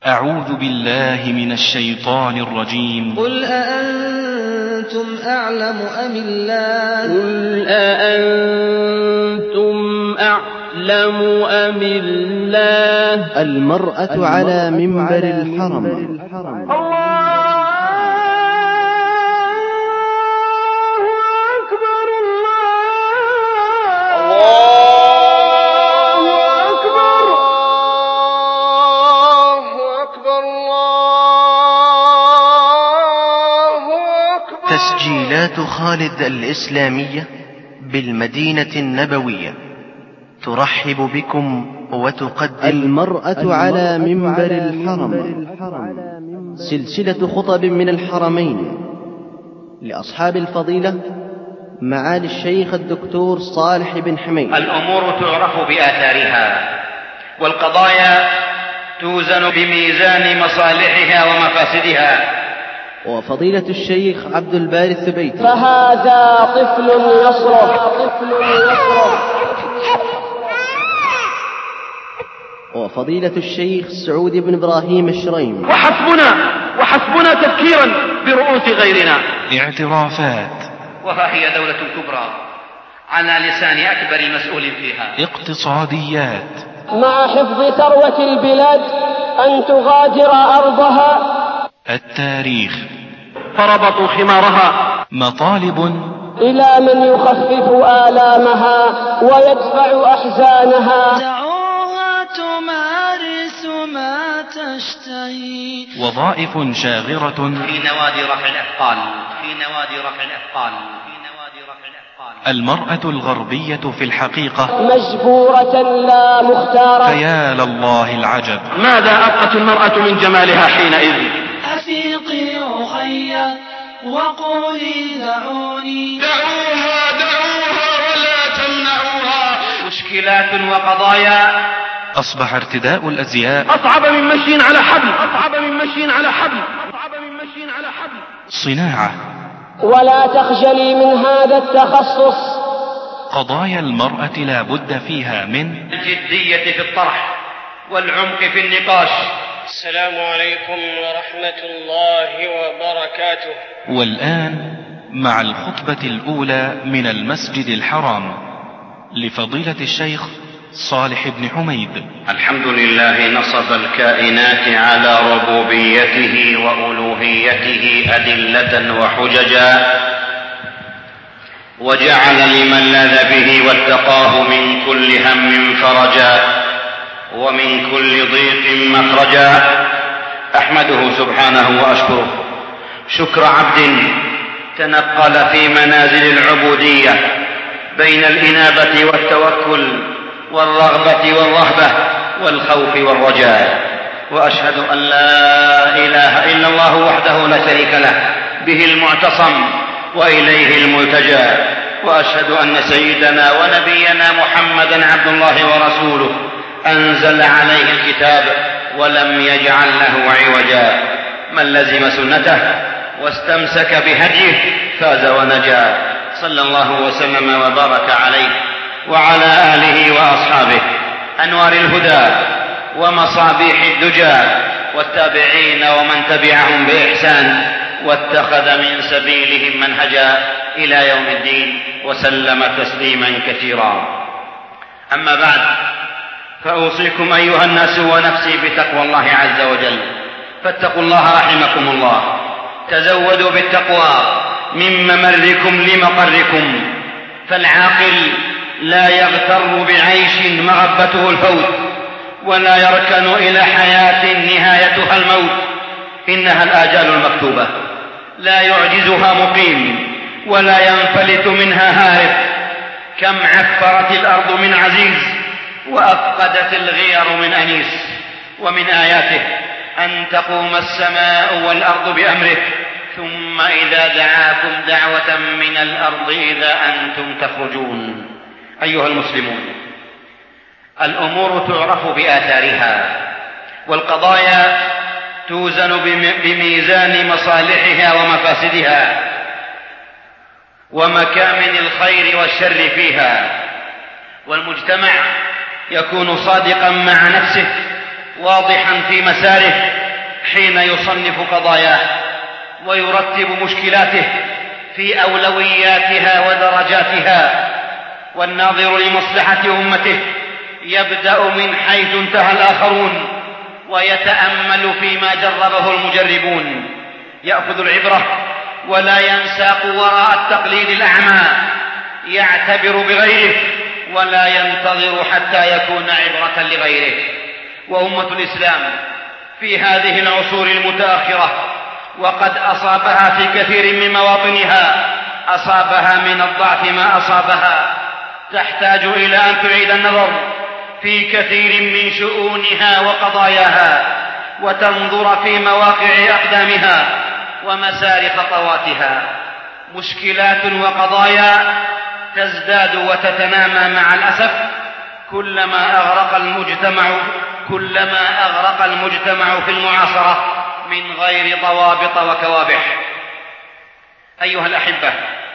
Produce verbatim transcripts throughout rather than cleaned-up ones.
أعوذ بالله من الشيطان الرجيم. قل أأنتم أعلم أم الله قل أأنتم أعلم أم الله. المرأة على منبر الحرم. الله أكبر الله أكبر الله أكبر الله أكبر. تسجيلات خالد الإسلامية بالمدينة النبوية ترحب بكم وتقدم المرأة على منبر الحرم، سلسلة خطب من الحرمين لأصحاب الفضيلة معالي الشيخ الدكتور صالح بن حميد. الأمور تعرف بآثارها، والقضايا توزن بميزان مصالحها ومفاسدها. وفضيلة الشيخ عبد الباري الثبيتي. فهذا طفل يصرخ طفل يصرخ. وفضيلة الشيخ سعود بن إبراهيم الشريم. وحسبنا وحسبنا تذكيرا برؤوس غيرنا. اعترافات، وها هي دولة كبرى على لسان أكبر مسؤول فيها. اقتصاديات، مع حفظ ثروة البلاد أن تغادر أرضها. التاريخ، فربطوا خمارها. مطالب، إلى من يخفف آلامها ويدفع أحزانها. دعوها تمارس ما تشتهي. وظائف شاغرة في نوادي رفع الأثقال في نوادي رفع الأثقال في نوادي رفع الأثقال. المرأة الغربية في الحقيقة مجبورة لا مختارة. فيا لله العجب. ماذا أبقت المرأة من جمالها حينئذ؟ أفيقي أخيّا وقولي دعوني. دعوها دعوها ولا تمنعوها. مشكلات وقضايا. أصبح ارتداء الأزياء أصعب من مشي على حبل أصعب من مشي على حبل أصعب من مشي على حبل. صناعة. ولا تخجلي من هذا التخصص. قضايا المرأة لا بد فيها من الجدية في الطرح والعمق في النقاش. السلام عليكم ورحمة الله وبركاته. والآن مع الخطبة الأولى من المسجد الحرام لفضيلة الشيخ صالح بن حميد. الحمد لله نصب الكائنات على ربوبيته وألوهيته أدلة وحججا، وجعل لمن لاذ به واتقاه من كل هم فرجا ومن كل ضيق مخرجا. أحمده سبحانه وأشكره شكر عبد تنقل في منازل العبودية بين الإنابة والتوكل والرغبة والرهبة والخوف والرجاء. وأشهد أن لا إله إلا الله وحده لا شريك له به المعتصم وإليه الملتجى. وأشهد أن سيدنا ونبينا محمدا عبد الله ورسوله أنزل عليه الكتاب ولم يجعل له عوجا. من لزم سنته واستمسك بهديه فاز ونجا. صلى الله وسلم وبارك عليه وعلى آله وأصحابه أنوار الهدى ومصابيح الدجى والتابعين ومن تبعهم بإحسان واتخذ من سبيلهم منهجا إلى يوم الدين وسلم تسليما كثيرا. أما بعد، فأوصيكم أيها الناس ونفسي بتقوى الله عز وجل. فاتقوا الله رحمكم الله. تزودوا بالتقوى من ممركم لمقركم، فالعاقل لا يغتر بعيش مغبته الفوت، ولا يركن إلى حياة نهايتها الموت. إنها الآجال المكتوبة لا يعجزها مقيم ولا ينفلت منها هارب. كم عفرت الأرض من عزيز وأفقدت الغير من أنيس. ومن آياته أن تقوم السماء والأرض بأمره ثم إذا دعاكم دعوة من الأرض إذا أنتم تخرجون. أيها المسلمون، الأمور تعرف بآثارها، والقضايا توزن بميزان مصالحها ومفاسدها ومكامن الخير والشر فيها. والمجتمع يكون صادقا مع نفسه واضحا في مساره حين يصنف قضاياه ويرتب مشكلاته في أولوياتها ودرجاتها. والناظر لمصلحة أمته يبدأ من حيث انتهى الآخرون ويتأمل فيما جربه المجربون، يأخذ العبرة ولا ينساق وراء التقليد الأعمى، يعتبر بغيره ولا ينتظر حتى يكون عبرة لغيره. وأمة الإسلام في هذه العصور المتأخرة وقد أصابها في كثير من مواطنها، أصابها من الضعف ما أصابها، تحتاج إلى أن تعيد النظر في كثير من شؤونها وقضاياها، وتنظر في مواقع أقدامها ومسار خطواتها. مشكلات وقضايا تزداد وتتنامى مع الأسف كلما أغرق المجتمع كلما أغرق المجتمع في المعاصرة من غير ضوابط وكوابح. أيها الأحبة،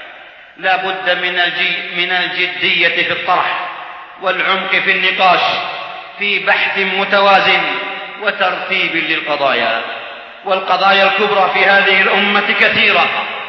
لا بد من من الجدية في الطرح والعمق في النقاش في بحث متوازن وترتيب للقضايا. والقضايا الكبرى في هذه الأمة كثيرة،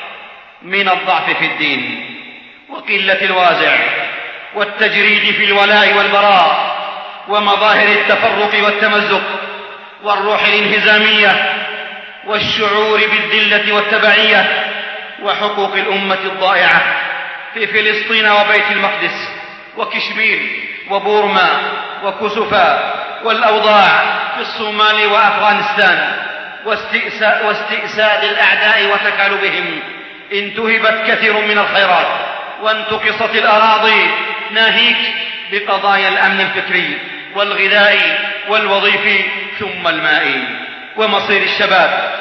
من الضعف في الدين وقلة الوازع والتجريد في الولاء والبراء ومظاهر التفرق والتمزق والروح الانهزامية والشعور بالذلة والتبعية وحقوق الأمة الضائعة في فلسطين وبيت المقدس وكشمير وبورما وكسوفا، والأوضاع في الصومال وأفغانستان، واستئساد, واستئساد الأعداء وتكالبهم. انتهبت كثير من الخيرات وانتقصت الأراضي، ناهيك بقضايا الأمن الفكري والغذائي والوظيفي ثم المائي، ومصير الشباب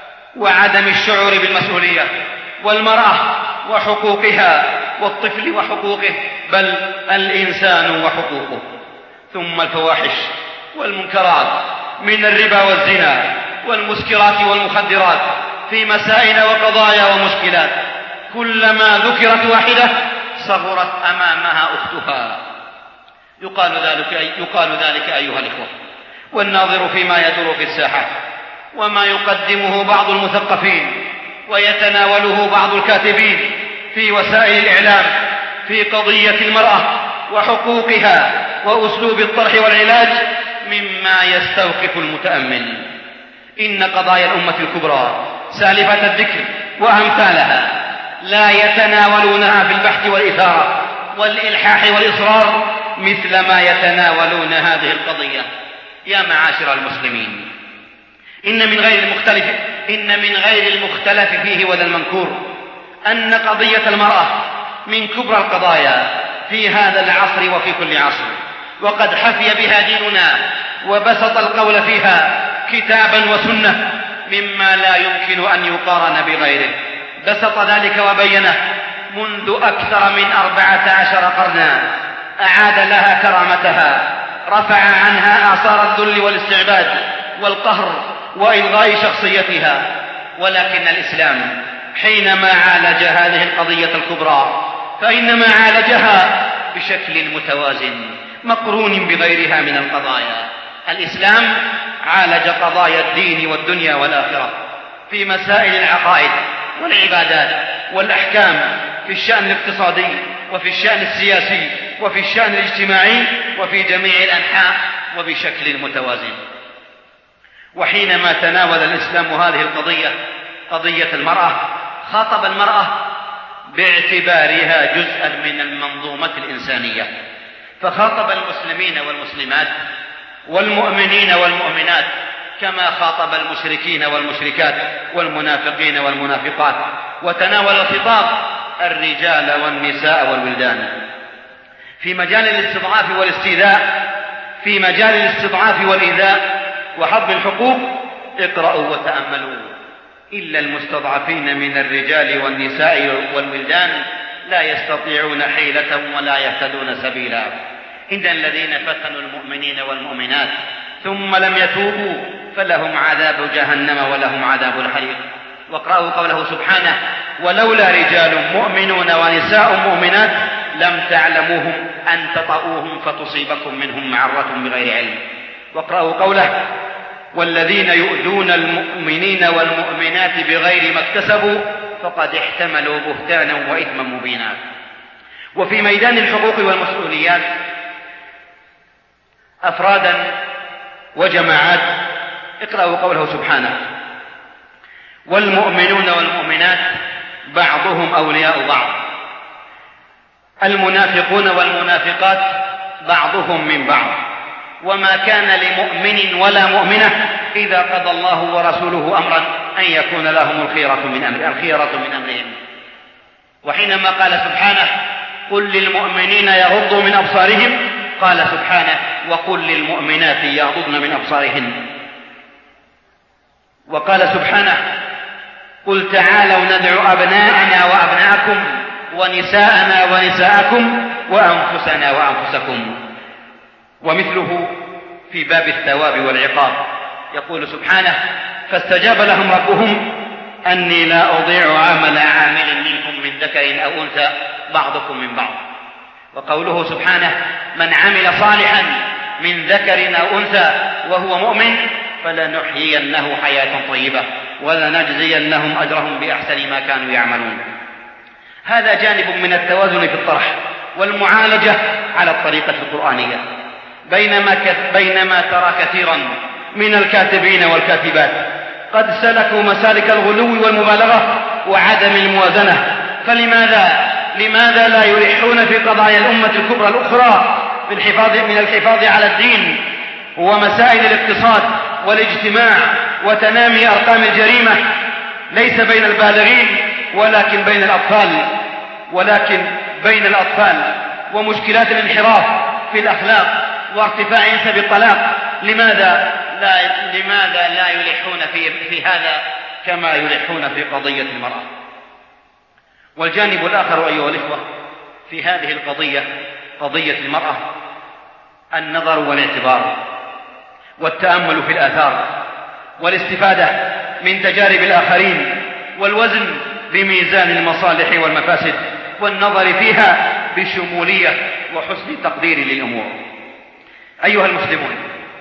وعدم الشعور بالمسؤولية، والمرأة وحقوقها، والطفل وحقوقه، بل الإنسان وحقوقه. ثم الفواحش والمنكرات من الربا والزنا والمسكرات والمخدرات في مسائل وقضايا ومشكلات، كلما ذكرت واحدة صغرت أمامها أختها. يقال ذلك, يقال ذلك أيها الإخوة، والناظر فيما يدور في الساحة وما يقدمه بعض المثقفين ويتناوله بعض الكاتبين في وسائل الإعلام في قضية المرأة وحقوقها وأسلوب الطرح والعلاج مما يستوقف المتأمل. إن قضايا الأمة الكبرى سالفة الذكر وأمثالها لا يتناولونها في البحث والإثارة والإلحاح والإصرار مثل ما يتناولون هذه القضية. يا معاشر المسلمين، إن من غير المختلف إن من غير المختلف فيه ولا المنكور أن قضية المرأة من كبرى القضايا في هذا العصر وفي كل عصر، وقد حفي بها ديننا وبسط القول فيها كتابا وسنة مما لا يمكن أن يقارن بغيره. بسط ذلك وبينه منذ أكثر من أربعة عشر قرنا، أعاد لها كرامتها، رفع عنها آثار الذل والاستعباد والقهر وإلغاء شخصيتها. ولكن الإسلام حينما عالج هذه القضية الكبرى فإنما عالجها بشكل متوازن مقرون بغيرها من القضايا. الإسلام عالج قضايا الدين والدنيا والآخرة في مسائل العقائد والعبادات والأحكام، في الشأن الاقتصادي وفي الشأن السياسي وفي الشأن الاجتماعي وفي جميع الأنحاء وبشكل متوازن. وحينما تناول الإسلام هذه القضية، قضية المرأة، خاطب المرأة باعتبارها جزءا من المنظومة الإنسانية، فخاطب المسلمين والمسلمات والمؤمنين والمؤمنات كما خاطب المشركين والمشركات والمنافقين والمنافقات، وتناول الخطاب الرجال والنساء والولدان. في مجال الاستضعاف والاستيذاء في مجال الاستضعاف والإيذاء وحظ الحقوق اقرأوا وتأملوا: إلا المستضعفين من الرجال والنساء والولدان لا يستطيعون حيلة ولا يهتدون سبيلا. إن الذين فتنوا المؤمنين والمؤمنات ثم لم يتوبوا فلهم عذاب جهنم ولهم عذاب الحريق. واقرأوا قوله سبحانه: ولولا رجال مؤمنون ونساء مؤمنات لم تعلموهم أن تطؤوهم فتصيبكم منهم معرة بغير علم. واقرأوا قوله: والذين يؤذون المؤمنين والمؤمنات بغير ما اكتسبوا فقد احتملوا بهتانا وإثما مبينا. وفي ميدان الحقوق والمسؤوليات أفرادا وجماعات، اقرأوا قوله سبحانه: والمؤمنون والمؤمنات بعضهم أولياء بعض، المنافقون والمنافقات بعضهم من بعض، وما كان لمؤمن ولا مؤمنة إذا قضى الله ورسوله أمرا أن يكون لهم الخيرة من أمر الخيرة من أمرهم. وحينما قال سبحانه: قل للمؤمنين يغضوا من أبصارهم، قال سبحانه: وقل للمؤمنات يغضضن من أبصارهن. وقال سبحانه: قل تعالوا ندعو أبناءنا وأبناءكم ونساءنا ونساءكم وأنفسنا وأنفسكم. ومثله في باب الثواب والعقاب، يقول سبحانه: فاستجاب لهم ربهم أني لا أضيع عمل عامل منكم من ذكر أو أنثى بعضكم من بعض. وقوله سبحانه: من عمل صالحا من ذكر أو أنثى وهو مؤمن فلنحيينه حياة طيبة ولنجزينهم أجرهم بأحسن ما كانوا يعملون. هذا جانب من التوازن في الطرح والمعالجة على الطريقة القرآنية، بينما, بينما ترى كثيرا من الكاتبين والكاتبات قد سلكوا مسالك الغلو والمبالغة وعدم الموازنة. فلماذا لماذا لا يلحون في قضايا الأمة الكبرى الأخرى بالحفاظ من الحفاظ على الدين ومسائل الاقتصاد والاجتماع وتنامي أرقام الجريمة، ليس بين البالغين ولكن بين الأطفال ولكن بين الأطفال ومشكلات الانحراف في الأخلاق وارتفاع نسب الطلاق؟ لماذا لا لماذا لا يلحون في في هذا كما يلحون في قضية المرأة؟ والجانب الآخر أيها الإخوة في هذه القضية، قضية المرأة، النظر والاعتبار والتأمل في الآثار والاستفادة من تجارب الآخرين والوزن بميزان المصالح والمفاسد والنظر فيها بشمولية وحسن تقدير للأمور. أيها المسلمون،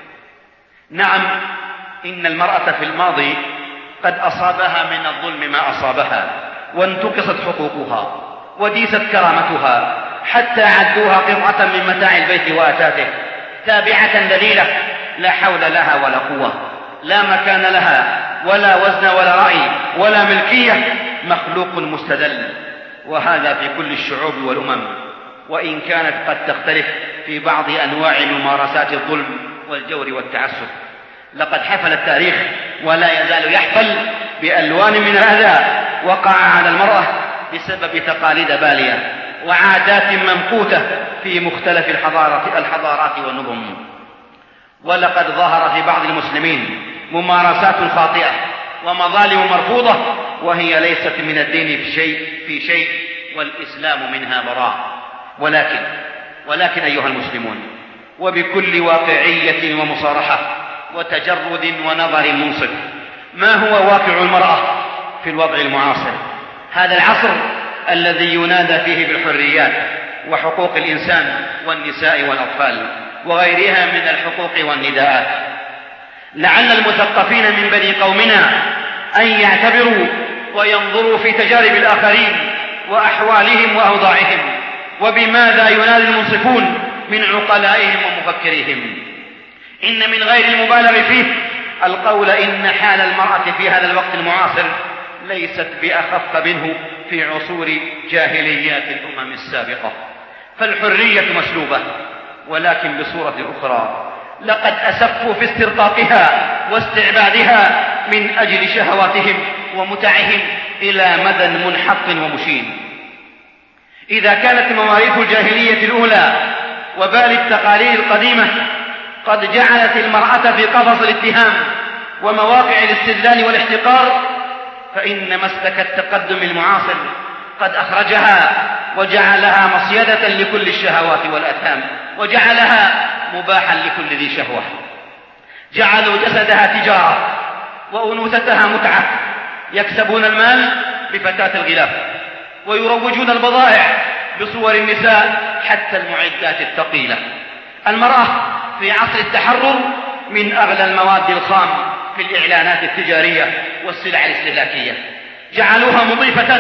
نعم، إن المرأة في الماضي قد أصابها من الظلم ما أصابها، وانتقصت حقوقها وديست كرامتها حتى عدوها قطعة من متاع البيت وأتاته، تابعة ذليلة لا حول لها ولا قوة، لا مكان لها ولا وزن ولا رأي ولا ملكية، مخلوق مستدل. وهذا في كل الشعوب والأمم، وإن كانت قد تختلف في بعض أنواع ممارسات الظلم والجور والتعسف. لقد حفل التاريخ ولا يزال يحفل بألوان من الأذى وقع على المرأة بسبب تقاليد بالية وعادات ممقوتة في مختلف الحضارات, الحضارات والنظم. ولقد ظهر في بعض المسلمين ممارسات خاطئة ومظالم مرفوضة، وهي ليست من الدين في شيء, في شيء والإسلام منها براء. ولكن ولكن أيها المسلمون، وبكل واقعية ومصارحة وتجرد ونظر منصف، ما هو واقع المرأة في الوضع المعاصر، هذا العصر الذي ينادى فيه بالحريات وحقوق الإنسان والنساء والأطفال وغيرها من الحقوق والنداءات؟ لعل المثقفين من بني قومنا أن يعتبروا وينظروا في تجارب الآخرين وأحوالهم وأوضاعهم، وبماذا ينادي المنصفون من عقلائهم ومفكريهم. إن من غير المبالغ فيه القول إن حال المرأة في هذا الوقت المعاصر ليست بأخف منه في عصور جاهليات الأمم السابقة. فالحرية مسلوبة، ولكن بصورة أخرى. لقد أسفوا في استرقاقها واستعبادها من أجل شهواتهم ومتعهم إلى مدى منحط ومشين. إذا كانت مواريث الجاهلية الأولى وبال التقاليد القديمة قد جعلت المرأة في قفص الاتهام ومواقع الاستذلال والاحتقار، فإن مسلك التقدم المعاصر قد أخرجها وجعلها مصيدة لكل الشهوات والأثام، وجعلها مباحا لكل ذي شهوة. جعلوا جسدها تجارة وأنوثتها متعة، يكسبون المال بفتاة الغلاف ويروجون البضائع بصور النساء حتى المعدات الثقيلة. المرأة في عصر التحرر من أغلى المواد الخام في الإعلانات التجارية والسلع الاستهلاكية، جعلوها مضيفة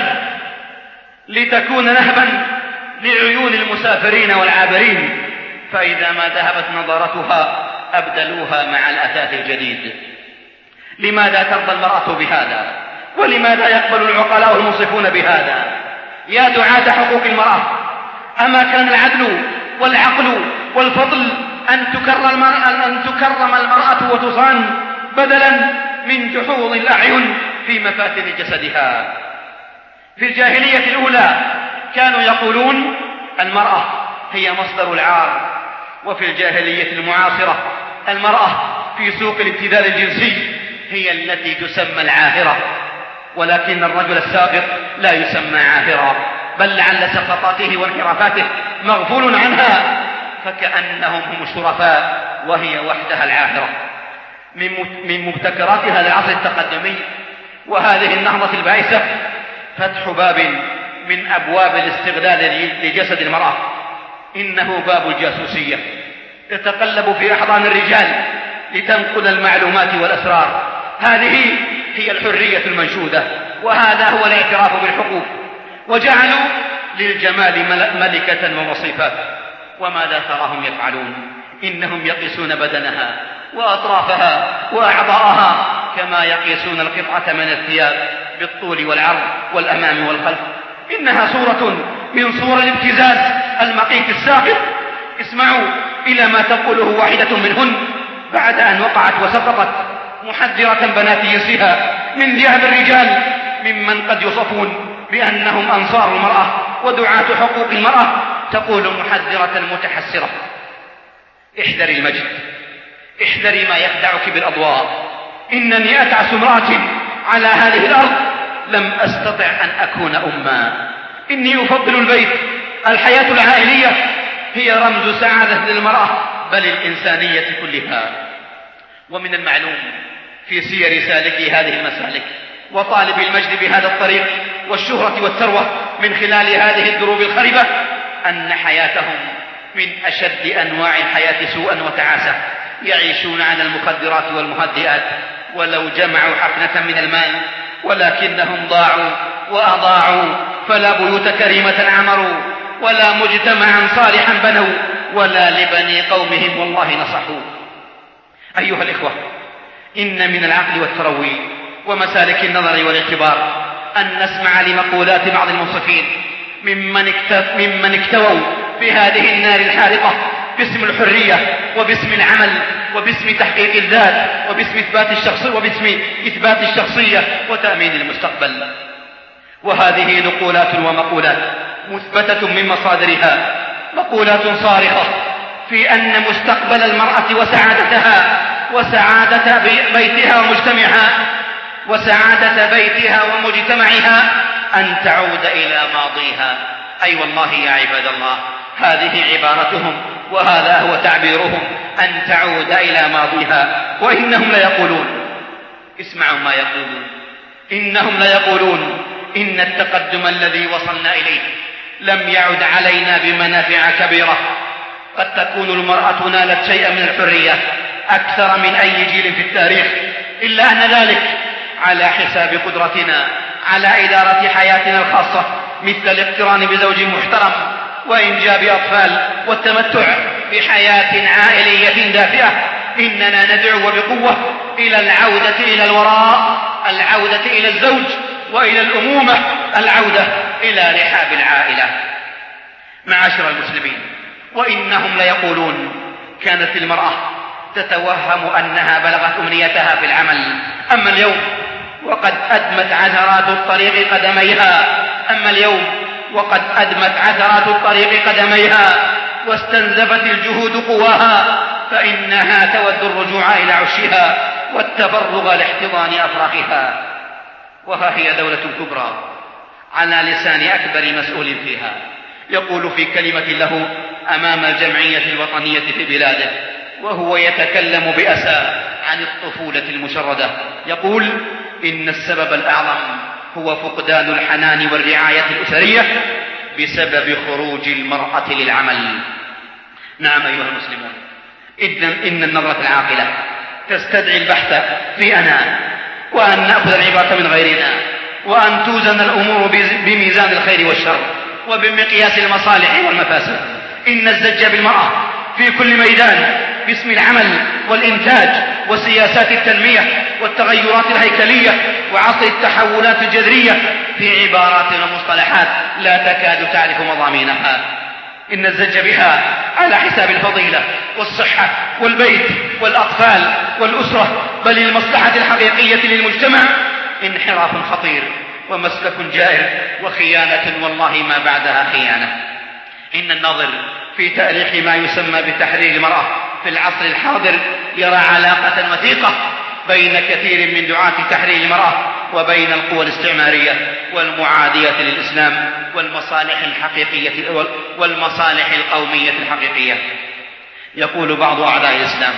لتكون نهبا لعيون المسافرين والعابرين، فإذا ما ذهبت نظارتها أبدلوها مع الأثاث الجديد. لماذا ترضى المرأة بهذا؟ ولماذا يقبل العقلاء المنصفون بهذا؟ يا دعاة حقوق المرأة، أما كان العدل والعقل والفضل أن تكرم أن تكرم المرأة وتصان بدلا من جحوظ الأعين في مفاتن جسدها؟ في الجاهلية الأولى كانوا يقولون المرأة هي مصدر العار، وفي الجاهلية المعاصرة المرأة في سوق الابتذال الجنسي هي التي تسمى العاهرة، ولكن الرجل السابق لا يسمى عاهرا، بل لعل سقطاته وانحرافاته مغفول عنها، فكأنهم هم الشرفاء وهي وحدها العاهرة. من مبتكرات هذا العصر التقدمي وهذه النهضة البائسة فتح باب من أبواب الاستغلال لجسد المرأة، إنه باب الجاسوسية، تتقلب في أحضان الرجال لتنقل المعلومات والأسرار. هذه هي الحرية المنشودة، وهذا هو الاعتراف بالحقوق، وجعلوا للجمال ملكة ووصيفات. وماذا تراهم يفعلون؟ إنهم يقيسون بدنها وأطرافها وأعضاءها كما يقيسون القطعة من الثياب بالطول والعرض والأمام والخلف. إنها صورة من صور الابتزاز المقيت الساقط. اسمعوا إلى ما تقوله واحدة منهن بعد أن وقعت وسقطت، محذرة بنات جنسها من ذئاب الرجال ممن قد يصفون بأنهم أنصار المرأة ودعاة حقوق المرأة. تقول محذرة متحسرة: احذري المجد، احذري ما يخدعك بالأضواء. إنني أتعس امرأة على هذه الأرض لم أستطع أن أكون أما. إني أفضل البيت، الحياة العائلية هي رمز سعادة للمرأة بل الإنسانية كلها. ومن المعلوم في سير سالكي هذه المسالك وطالب المجد بهذا الطريق والشهرة والثروة من خلال هذه الدروب الخربة أن حياتهم من أشد أنواع الحياة سوءا وتعاسة. يعيشون على المخدرات والمهدئات ولو جمعوا حفنة من المال، ولكنهم ضاعوا وأضاعوا، فلا بيوت كريمة عمروا ولا مجتمعا صالحا بنوا ولا لبني قومهم والله نصحوا. أيها الإخوة، إن من العقل والتروي ومسالك النظر والاعتبار أن نسمع لمقولات بعض المنصفين ممن, ممن اكتووا بهذه النار الحارقة باسم الحرية وباسم العمل وباسم تحقيق الذات وباسم إثبات الشخصية وباسم إثبات الشخصية وتأمين المستقبل. وهذه نقولات ومقولات مثبتة من مصادرها، مقولات صارخة في أن مستقبل المرأة وسعادتها وسعادة بيتها ومجتمعها وسعادة بيتها ومجتمعها أن تعود إلى ماضيها. أي أيوة والله يا عباد الله، هذه عبارتهم وهذا هو تعبيرهم، أن تعود إلى ماضيها. وإنهم ليقولون، اسمعوا ما يقولون، إنهم ليقولون إن التقدم الذي وصلنا إليه لم يعد علينا بمنافع كبيرة. قد تكون المرأة نالت شيئا من الحرية أكثر من أي جيل في التاريخ، إلا أن ذلك على حساب قدرتنا على إدارة حياتنا الخاصة، مثل الاقتران بزوج محترم وإنجاب أطفال والتمتع بحياة عائلية دافئة. إننا ندعو بقوة إلى العودة إلى الوراء، العودة إلى الزوج وإلى الأمومة، العودة إلى رحاب العائلة. معاشر المسلمين، وإنهم ليقولون كانت المرأة تتوهم أنها بلغت أمنيتها في العمل، أما اليوم وقد أدمت عثرات الطريق قدميها أما اليوم وقد أدمت عثرات الطريق قدميها واستنزفت الجهود قواها، فإنها تود الرجوع إلى عشها والتفرغ لاحتضان أفراخها. وها هي دولة كبرى على لسان أكبر مسؤول فيها يقول في كلمة له أمام الجمعية الوطنية في بلاده وهو يتكلم بأسى عن الطفولة المشردة، يقول: إن السبب الأعظم هو فقدان الحنان والرعاية الأسرية بسبب خروج المرأة للعمل. نعم أيها المسلمون، إن النظرة العاقلة تستدعي البحث في أنا، وأن نأخذ العبرة من غيرنا، وأن توزن الأمور بميزان الخير والشر وبمقياس المصالح والمفاسد. إن الزج بالمرأة في كل ميدان باسم العمل والإنتاج وسياسات التنمية والتغيرات الهيكلية وعصر التحولات الجذرية في عبارات ومصطلحات لا تكاد تعرف مضامينها. إن الزج بها على حساب الفضيلة والصحة والبيت والأطفال والأسرة، بل المصلحة الحقيقية للمجتمع انحراف خطير ومسلك جائر وخيانة والله ما بعدها خيانة. إن الناظر في تاريخ ما يسمى بتحرير المرأة في العصر الحاضر يرى علاقة وثيقة بين كثير من دعاة تحرير المرأة وبين القوى الاستعمارية والمعادية للإسلام والمصالح الحقيقية والمصالح القومية الحقيقية. يقول بعض أعداء الإسلام: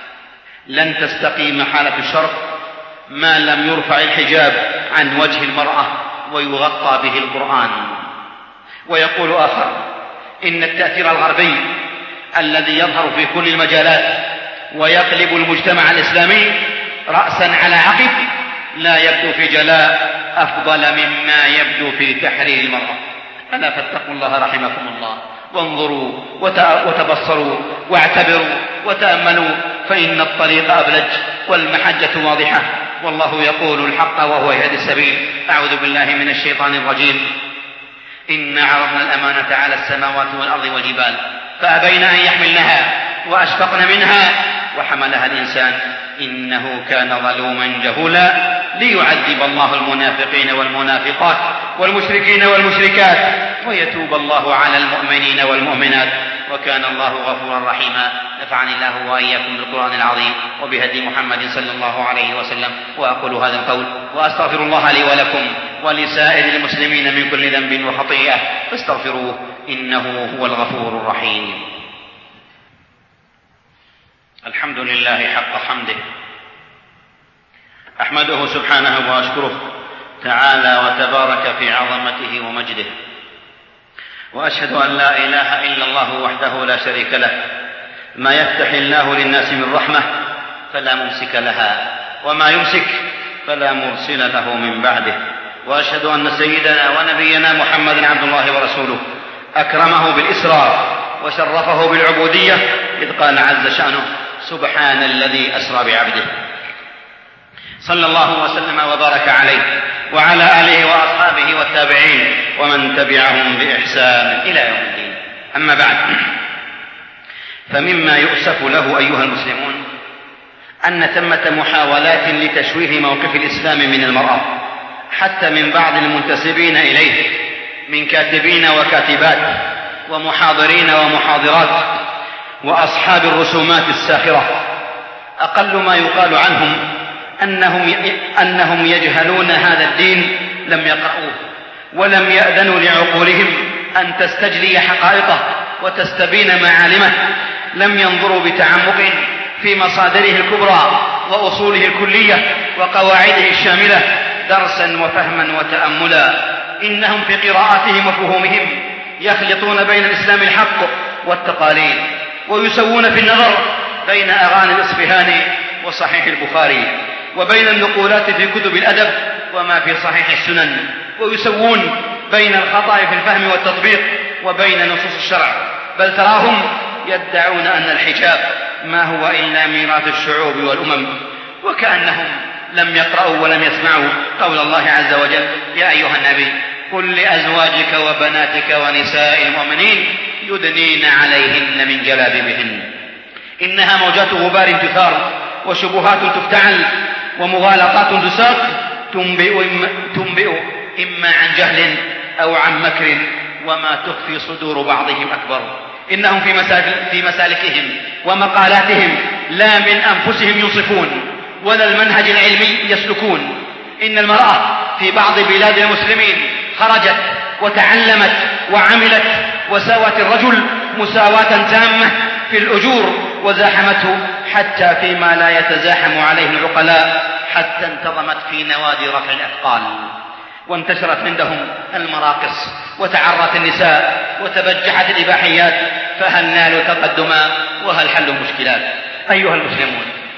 لن تستقيم حالة الشرق ما لم يرفع الحجاب عن وجه المرأة ويغطى به القرآن. ويقول آخر: إن التأثير الغربي الذي يظهر في كل المجالات ويقلب المجتمع الإسلامي رأسا على عقب لا يبدو في جلاء أفضل مما يبدو في تحرير المرأة. ألا فاتقوا الله رحمكم الله، وانظروا وتبصروا واعتبروا وتأملوا، فإن الطريق أبلج والمحجة واضحة، والله يقول الحق وهو يهدي السبيل. أعوذ بالله من الشيطان الرجيم. إنا عرضنا الأمانة على السماوات والأرض والجبال فأبين أن يحملنها وأشفقن منها وحملها الإنسان إنه كان ظلوما جهولا ليعذب الله المنافقين والمنافقات والمشركين والمشركات ويتوب الله على المؤمنين والمؤمنات وكان الله غفورا رحيما. نفعني الله وإياكم بالقرآن العظيم وبهدي محمد صلى الله عليه وسلم. وأقول هذا القول وأستغفر الله لي ولكم ولسائر المسلمين من كل ذنب وخطيئة فاستغفروه إنه هو الغفور الرحيم. الحمد لله حق حمده، أحمده سبحانه وأشكره تعالى وتبارك في عظمته ومجده، وأشهد أن لا إله إلا الله وحده لا شريك له. ما يفتح الله للناس من رحمة فلا ممسك لها وما يمسك فلا مرسل له من بعده. وأشهد أن سيدنا ونبينا محمد عبد الله ورسوله أكرمه بالإسراء وشرفه بالعبودية إذ قال عز شأنه: سبحان الذي أسرى بعبده. صلى الله وسلم وبارك عليه وعلى آله وأصحابه والتابعين ومن تبعهم بإحسان إلى يوم الدين. أما بعد، فمما يؤسف له أيها المسلمون أن ثمة محاولات لتشويه موقف الإسلام من المرأة حتى من بعض المنتسبين إليه من كاتبين وكاتبات ومحاضرين ومحاضرات وأصحاب الرسومات الساخرة. أقل ما يقال عنهم أنهم, أنهم يجهلون هذا الدين، لم يقرؤوه ولم يأذنوا لعقولهم أن تستجلي حقائقه وتستبين معالمه، لم ينظروا بتعمق في مصادره الكبرى وأصوله الكلية وقواعده الشاملة درسا وفهما وتأملا. إنهم في قراءاتهم وفهومهم يخلطون بين الإسلام الحق والتقاليد، ويسوون في النظر بين أغاني الإصفهاني وصحيح البخاري، وبين النقولات في كتب الأدب وما في صحيح السنن، ويسوون بين الخطأ في الفهم والتطبيق وبين نصوص الشرع، بل تراهم يدعون أن الحجاب ما هو إلا ميراث الشعوب والأمم، وكأنهم لم يقرأوا ولم يسمعوا قول الله عز وجل: يا أيها النبي قل لأزواجك وبناتك ونساء المؤمنين يدنين عليهن من جلابيبهن. إنها موجات غبار تثار وشبهات تفتعل ومغالطات تساق تنبئ إما, تنبئ إما عن جهل أو عن مكر، وما تخفي صدور بعضهم أكبر. إنهم في, في مسالكهم ومقالاتهم لا من أنفسهم ينصفون ولا المنهج العلمي يسلكون. إن المرأة في بعض بلاد المسلمين خرجت وتعلمت وعملت وساوت الرجل مساواة تامة في الأجور وزاحمته حتى فيما لا يتزاحم عليه العقلاء، حتى انتظمت في نوادي رفع الأثقال وانتشرت عندهم المراقص وتعرت النساء وتبجحت الإباحيات، فهل نالوا تقدما وهل حلوا مشكلات؟ أيها المسلمون،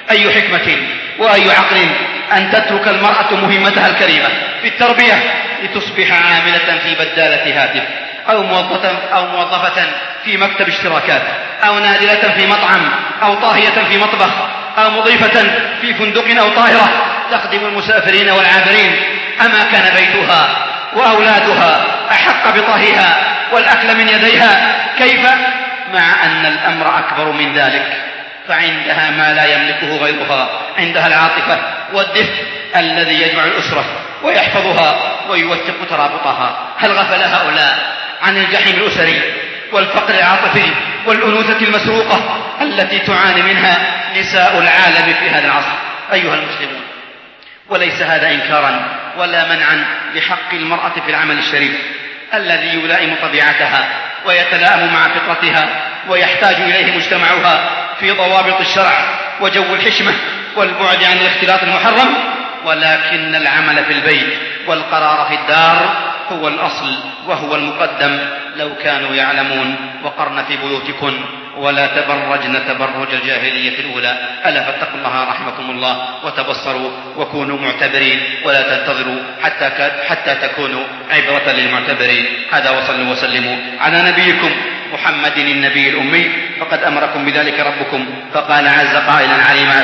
أي حكمة وأي عقل أن تترك المرأة مهمتها الكريمة في التربية لتصبح عاملة في بدالة هاتف، أو موظفة, أو موظفة في مكتب اشتراكات، أو نادلة في مطعم، أو طاهية في مطبخ، أو مضيفة في فندق أو طائرة تخدم المسافرين والعابرين. أما كان بيتها وأولادها أحق بطهيها والأكل من يديها؟ كيف مع أن الأمر أكبر من ذلك؟ فعندها ما لا يملكه غيرها، عندها العاطفة والدفء الذي يجمع الأسرة ويحفظها ويوثق ترابطها. هل غفل هؤلاء عن الجحيم الأسري والفقر العاطفي والأنوثة المسروقة التي تعاني منها نساء العالم في هذا العصر؟ أيها المسلمون، وليس هذا إنكارا ولا منعا لحق المرأة في العمل الشريف الذي يلائم طبيعتها ويتلائم مع فطرتها ويحتاج إليه مجتمعها في ضوابط الشرع وجو الحشمة والبعد عن الاختلاط المحرم، ولكن العمل في البيت والقرار في الدار هو الأصل وهو المقدم. لو كانوا يعلمون. وقرن في بيوتكن ولا تبرجن تبرج الجاهلية الأولى. ألا فاتقوا الله رحمكم الله وتبصروا وكونوا معتبرين ولا تنتظروا حتى, حتى تكونوا عبرة للمعتبرين. هذا وصلوا وسلموا على نبيكم محمد النبي الأمي، فقد أمركم بذلك ربكم فقال عز قائلا عليما: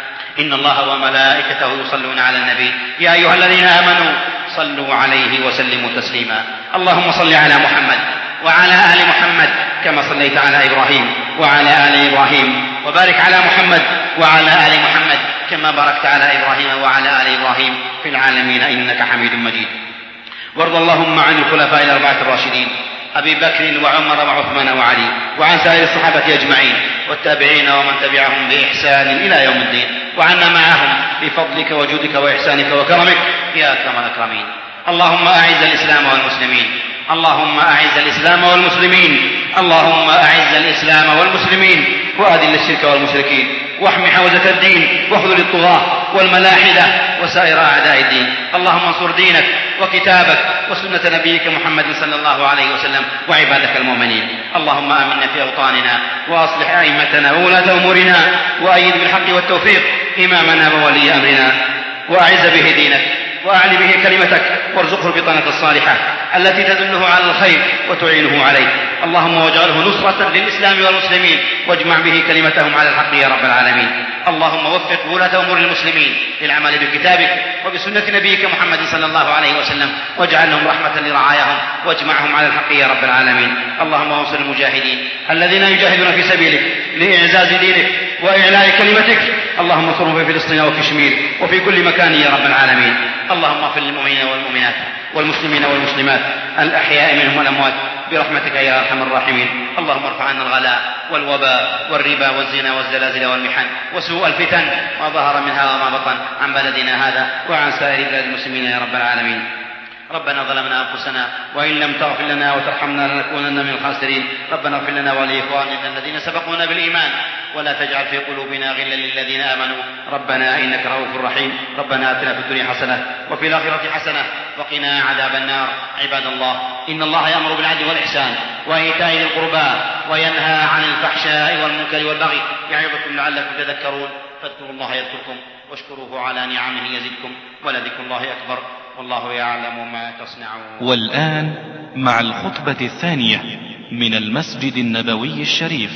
إن الله وملائكته يصلون على النبي يا أيها الذين آمنوا صلوا عليه وسلموا تسليما. اللهم صل على محمد وعلى آل محمد كما صليت على إبراهيم وعلى آل إبراهيم، وبارك على محمد وعلى آل محمد كما باركت على إبراهيم وعلى آل إبراهيم في العالمين إنك حميد مجيد. وارض اللهم عن الخلفاء الأربعة الراشدين أبي بكر وعمر وعثمان وعلي، وعن سائر الصحابة أجمعين والتابعين ومن تبعهم بإحسان إلى يوم الدين، وعنا معهم بفضلك وجودك وإحسانك وكرمك يا أكرم الأكرمين. اللهم أعز الإسلام والمسلمين، اللهم أعز الإسلام والمسلمين، اللهم أعز الإسلام والمسلمين وأذل الشرك والمشركين، واحم حوزة الدين واخذل الطغاة والملاحدة وسائر أعداء الدين. اللهم انصر دينك وكتابك وسنة نبيك محمد صلى الله عليه وسلم وعبادك المؤمنين. اللهم آمنا في أوطاننا وأصلح أئمتنا وولاة أمورنا، وأيد بالحق والتوفيق إمامنا وولي أمرنا، وأعز به دينك وأعلي به كلمتك، وارزقه البطانة الصالحة التي تدله على الخير وتعينه عليه. اللهم واجعله نصرة للإسلام والمسلمين، واجمع به كلمتهم على الحق يا رب العالمين. اللهم وفق ولاة أمور المسلمين للعمل بكتابك وبسنة نبيك محمد صلى الله عليه وسلم، واجعلهم رحمة لرعاياهم، واجمعهم على الحق يا رب العالمين. اللهم انصر المجاهدين الذين يجاهدون في سبيلك لإعزاز دينك وإعلاء كلمتك. اللهم انصرهم في فلسطين وكشمير وفي كل مكان يا رب العالمين. اللهم اغفر للمؤمنين والمؤمنات والمسلمين والمسلمات الأحياء منهم والأموات برحمتك يا أرحم الراحمين. اللهم ارفع عنا الغلاء والوباء والربا والزنا والزلازل والمحن وسوء الفتن ما ظهر منها وما بطن عن بلدنا هذا وعن سائر بلاد المسلمين يا رب العالمين. ربنا ظلمنا أنفسنا وإن لم تغفر لنا وترحمنا لنكونن من الخاسرين. ربنا اغفر لنا ولإخواننا الذين سبقونا بالإيمان ولا تجعل في قلوبنا غلا للذين آمنوا ربنا إنك رؤوف رحيم. ربنا آتنا في الدنيا حسنة وفي الآخرة حسنة وقنا عذاب النار. عباد الله، إن الله يأمر بالعدل والإحسان وإيتاء ذي القربى وينهى عن الفحشاء والمنكر والبغي يعظكم لعلكم تذكرون. فاذكروا الله يذكركم واشكروه على نعمه يزدكم ولذكر الله أكبر والله يعلم ما تصنعون. والآن مع الخطبة الثانية من المسجد النبوي الشريف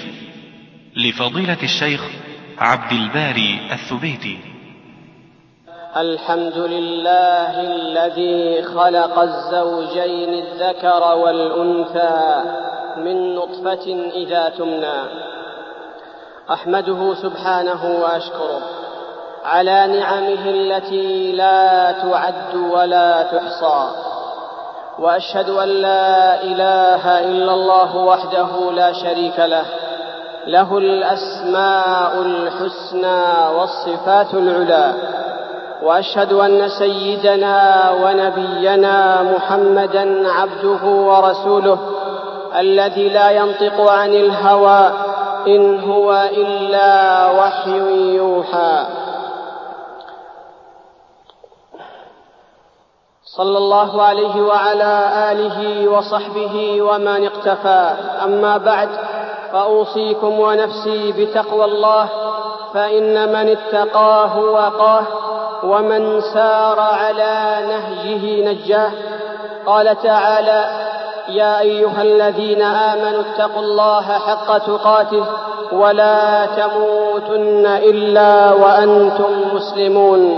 لفضيلة الشيخ عبد الباري الثبيتي. الحمد لله الذي خلق الزوجين الذكر والأنثى من نطفة إذا تمنى. أحمده سبحانه وأشكره على نعمه التي لا تعد ولا تحصى، وأشهد أن لا إله إلا الله وحده لا شريك له، له الأسماء الحسنى والصفات العلى. وأشهد أن سيدنا ونبينا محمدًا عبده ورسوله الذي لا ينطق عن الهوى إن هو إلا وحي يوحى. صلى الله عليه وعلى آله وصحبه ومن اقتفى. أما بعد، فأوصيكم ونفسي بتقوى الله فإن من اتقاه وقاه ومن سار على نهجه نجاه. قال تعالى: يا أيها الذين آمنوا اتقوا الله حق تقاته ولا تموتن إلا وأنتم مسلمون.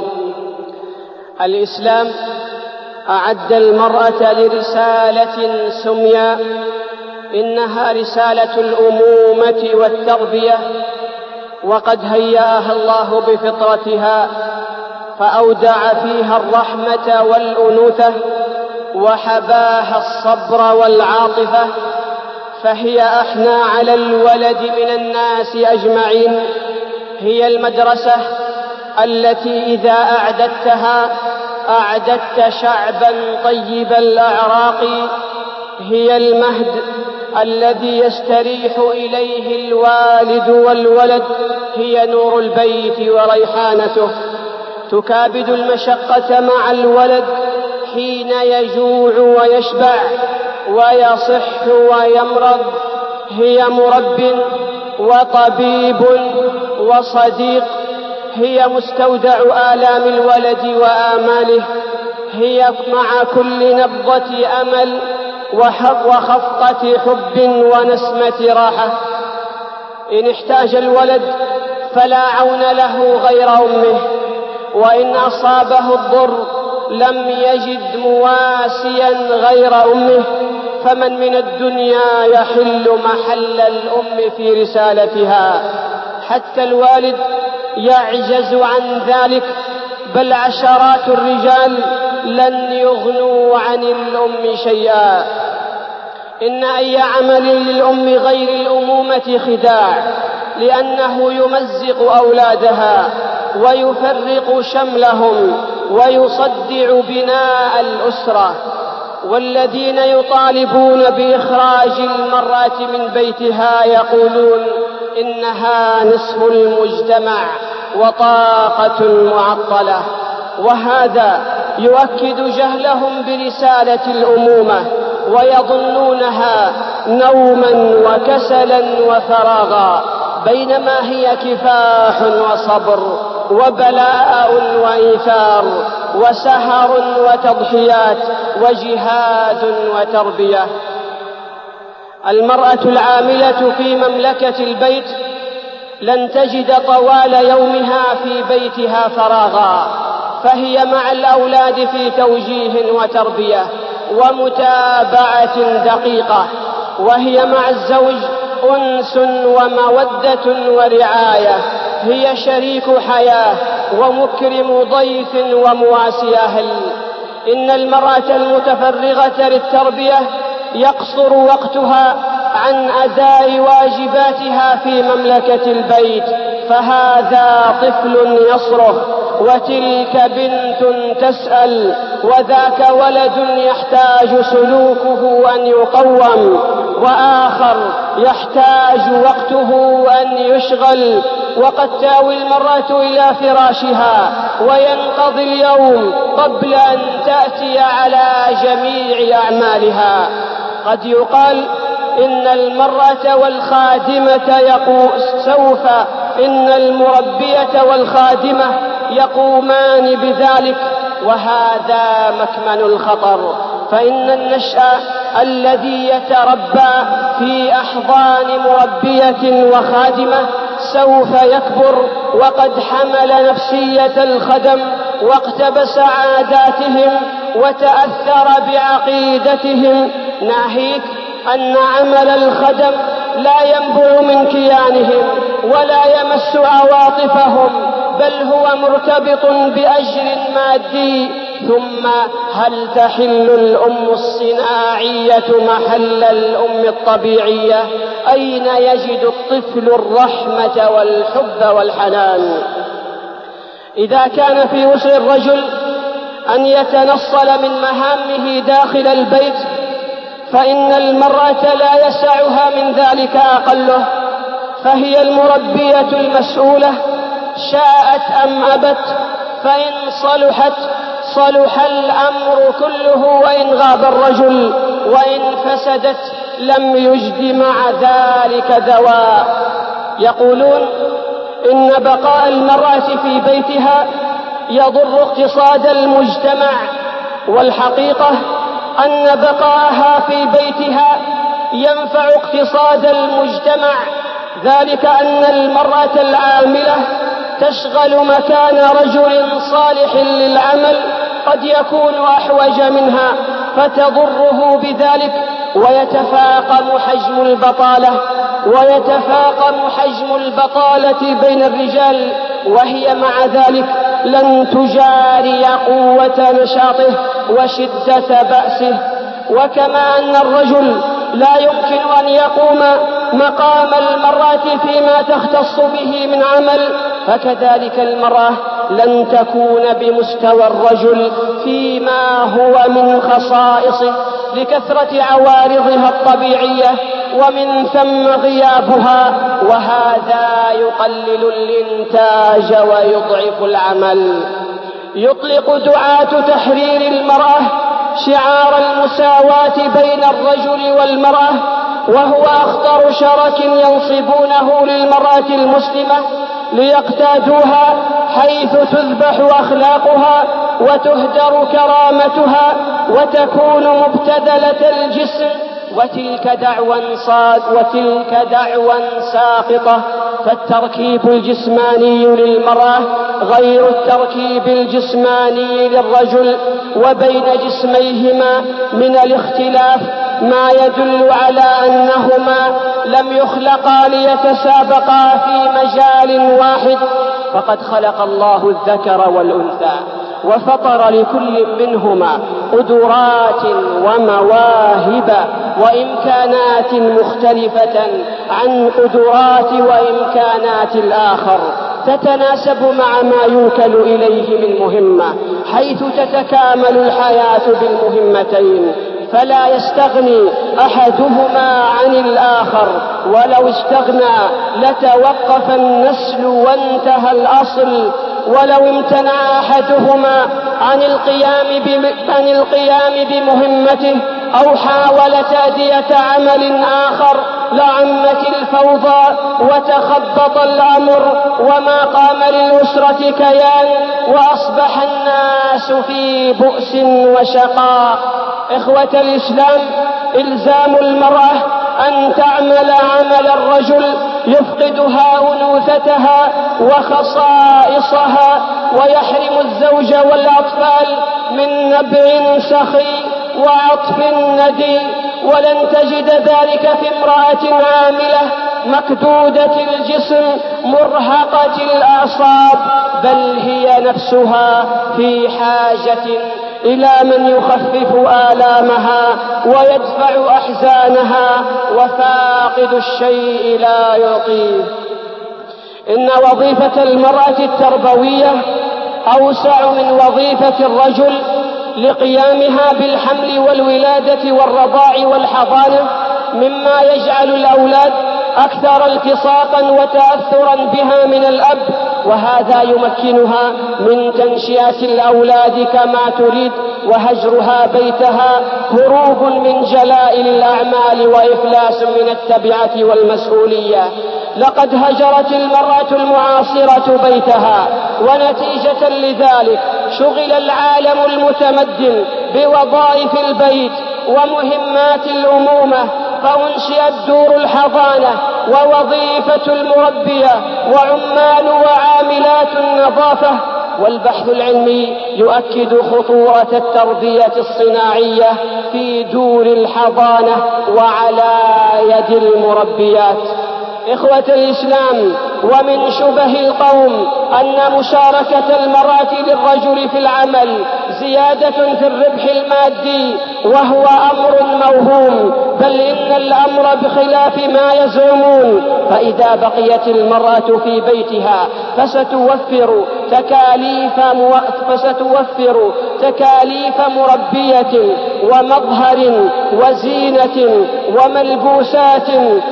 الإسلام أعد المرأة لرسالة سميا، إنها رسالة الأمومة والتربية، وقد هيأها الله بفطرتها فأودع فيها الرحمة والأنوثة وحباها الصبر والعاطفة، فهي أحنى على الولد من الناس أجمعين. هي المدرسة التي إذا أعددتها أعددت شعبا طيب الأعراق. هي المهد الذي يستريح إليه الوالد والولد. هي نور البيت وريحانته، تكابد المشقة مع الولد حين يجوع ويشبع ويصح ويمرض. هي مرب وطبيب وصديق. هي مستودع آلام الولد وآماله. هي مع كل نبضة أمل وخفقة حب ونسمة راحة. إن احتاج الولد فلا عون له غير أمه، وإن أصابه الضر لم يجد مواسيا غير أمه. فمن من الدنيا يحل محل الأم في رسالتها؟ حتى الوالد يعجز عن ذلك، بل عشرات الرجال لن يغنوا عن الأم شيئا. إن أي عمل للأم غير الأمومة خداع، لأنه يمزق أولادها ويفرق شملهم ويصدع بناء الأسرة. والذين يطالبون بإخراج المرأة من بيتها يقولون إنها نصف المجتمع وطاقة معطلة، وهذا يؤكد جهلهم برسالة الأمومة، ويظنونها نوما وكسلا وفراغا، بينما هي كفاح وصبر وبلاء وإيثار وسهر وتضحيات وجهاد وتربية. المرأة العاملة في مملكة البيت لن تجد طوال يومها في بيتها فراغا، فهي مع الأولاد في توجيه وتربية ومتابعة دقيقة، وهي مع الزوج أنس ومودة ورعاية. هي شريك حياة ومكرم ضيف ومواسي أهل. إن المرأة المتفرغة للتربية يقصر وقتها عن أداء واجباتها في مملكة البيت، فهذا طفل يصرخ، وتلك بنت تسأل، وذاك ولد يحتاج سلوكه أن يقوم، وآخر يحتاج وقته أن يشغل. وقد تاوي المرأة إلى فراشها وينقضي اليوم قبل أن تأتي على جميع أعمالها. قد يقال إن المرأة والخادمة يقو سوف إن المربية والخادمة يقومان بذلك، وهذا مكمن الخطر. فإن النشأ الذي يتربى في أحضان مربية وخادمة سوف يكبر وقد حمل نفسية الخدم واقتبس عاداتهم وتأثر بعقيدتهم، ناهيك أن عمل الخدم لا ينبع من كيانهم ولا يمس عواطفهم، بل هو مرتبط بأجر مادي. ثم هل تحل الأم الصناعية محل الأم الطبيعية؟ أين يجد الطفل الرحمة والحب والحنان؟ إذا كان في وسع الرجل أن يتنصل من مهامه داخل البيت، فإن المرأة لا يسعها من ذلك أقله، فهي المربية المسؤولة شاءت أم أبت. فإن صلحت صلح الأمر كله وإن غاب الرجل، وإن فسدت لم يجد مع ذلك دواء. يقولون إن بقاء المرأة في بيتها يضر اقتصاد المجتمع، والحقيقة أن بقاءها في بيتها ينفع اقتصاد المجتمع، ذلك أن المرأة العاملة تشغل مكان رجل صالح للعمل قد يكون أحوج منها فتضره بذلك، ويتفاقم حجم البطالة ويتفاقم حجم البطالة بين الرجال، وهي مع ذلك لن تجاري قوة نشاطه وشدة بأسه. وكما أن الرجل لا يمكن أن يقوم مقام المرأة فيما تختص به من عمل، فكذلك المرأة لن تكون بمستوى الرجل فيما هو من خصائصه لكثرة عوارضها الطبيعية ومن ثم غيابها، وهذا يقلل الإنتاج ويضعف العمل. يطلق دعاة تحرير المرأة شعار المساواة بين الرجل والمرأة، وهو أخطر شرك ينصبونه للمرأة المسلمة ليقتادوها، حيث تذبح أخلاقها وتهدر كرامتها وتكون مبتذلة الجسم، وتلك دعوى صاد وتلك دعوى ساقطة. فالتركيب الجسماني للمرأة غير التركيب الجسماني للرجل، وبين جسميهما من الاختلاف ما يدل على أنهما لم يخلقا ليتسابقا في مجال واحد، فقد خلق الله الذكر والأنثى وفطر لكل منهما قدرات ومواهب وإمكانات مختلفة عن قدرات وإمكانات الآخر، تتناسب مع ما يوكل إليه من مهمة، حيث تتكامل الحياة بالمهمتين، فلا يستغني أحدهما عن الآخر، ولو استغنى لتوقف النسل وانتهى الأصل. ولو امتنع أحدهما عن القيام عن القيام بمهمته أو حاول تأدية عمل آخر لعمت الفوضى وتخبط الأمر، وما قام للأسرة كيان، وأصبح الناس في بؤس وشقاء. إخوة الإسلام، إلزام المرأة أن تعمل عمل الرجل يفقدها أنوثتها وخصائصها، ويحرم الزوج والأطفال من نبع سخي وعطف ندي، ولن تجد ذلك في امرأة عاملة مكدودة الجسم مرهقة الأعصاب، بل هي نفسها في حاجة إلى من يخفف آلامها ويدفع أحزانها، وفاقد الشيء لا يعطيه. إن وظيفة المرأة التربوية أوسع من وظيفة الرجل لقيامها بالحمل والولادة والرضاع والحضانة، مما يجعل الأولاد أكثر التصاقا وتأثرا بها من الأب، وهذا يمكنها من تنشئة الأولاد كما تريد، وهجرها بيتها هروب من جلائل الأعمال وإفلاس من التبعة والمسؤولية. لقد هجرت المرأة المعاصرة بيتها، ونتيجة لذلك شغل العالم المتمدن بوظائف البيت ومهمات الأمومة، فأنشئت دور الحضانة ووظيفة المربية وعمال وعاملات النظافة. والبحث العلمي يؤكد خطورة التربية الصناعية في دور الحضانة وعلى يد المربيات. إخوة الإسلام، ومن شبه القوم أن مشاركة المرأة للرجل في العمل زيادة في الربح المادي، وهو أمر موهوم، بل إن الأمر بخلاف ما يزعمون، فإذا بقيت المرأة في بيتها فستوفر تكاليف مو... فستوفر تكاليف مربية ومظهر وزينة وملبوسات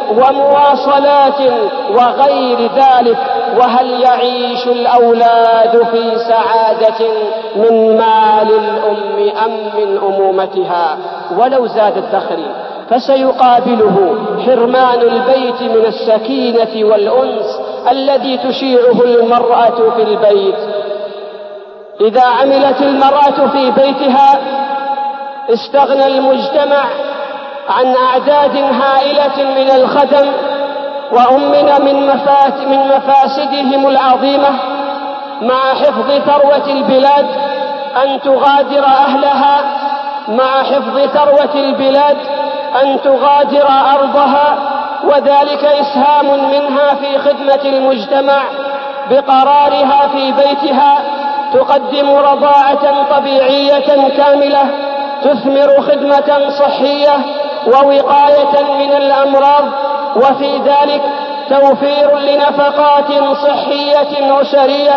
ومواصلات وغير ذلك، وهل يعيش الأولاد في سعادة من مال الأم أم من أمومتها؟ ولو زاد الدخل فسيقابله حرمان البيت من السكينة والأنس الذي تشيعه المرأة في البيت. إذا عملت المرأة في بيتها استغنى المجتمع عن أعداد هائلة من الخدم، وأمن من, مفات من مفاسدهم العظيمة مع حفظ ثروة البلاد أن تغادر أهلها مع حفظ ثروة البلاد أن تغادر أرضها، وذلك إسهام منها في خدمة المجتمع بقرارها في بيتها تقدم رضاعة طبيعية كاملة تثمر خدمة صحية ووقاية من الأمراض، وفي ذلك توفير لنفقات صحية أسرية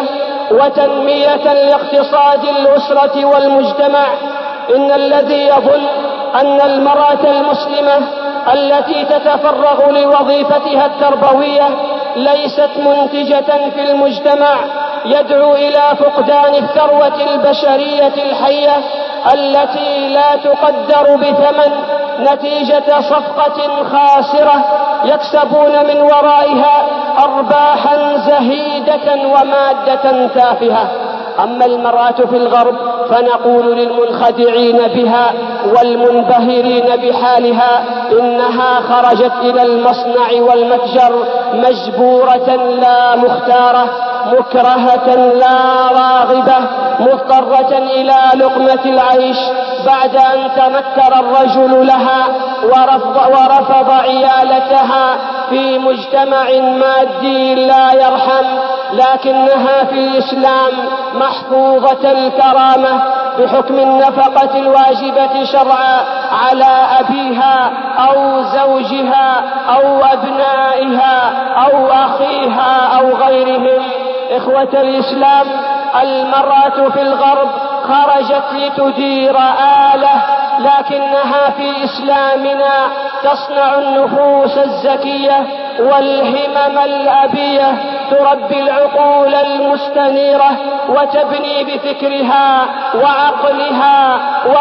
وتنمية لاقتصاد الأسرة والمجتمع. إن الذي يظن أن المرأة المسلمة التي تتفرغ لوظيفتها التربوية ليست منتجة في المجتمع يدعو إلى فقدان الثروة البشرية الحية التي لا تقدر بثمن نتيجة صفقة خاسرة يكسبون من ورائها أرباحا زهيدة ومادة تافهة. أما المرأة في الغرب فنقول للمنخدعين بها والمنبهرين بحالها إنها خرجت إلى المصنع والمتجر مجبورة لا مختارة، مكرهة لا راغبة، مضطرة إلى لقمة العيش بعد أن تنكر الرجل لها ورفض, ورفض عيالتها في مجتمع مادي لا يرحم، لكنها في الإسلام محفوظة الكرامة بحكم النفقة الواجبة شرعا على أبيها أو زوجها أو أبنائها أو أخيها أو غيرهم. إخوة الإسلام، المرأة في الغرب خرجت لتدير آلة، لكنها في إسلامنا تصنع النفوس الزكية والهمم الأبية، تربي العقول المستنيرة وتبني بفكرها وعقلها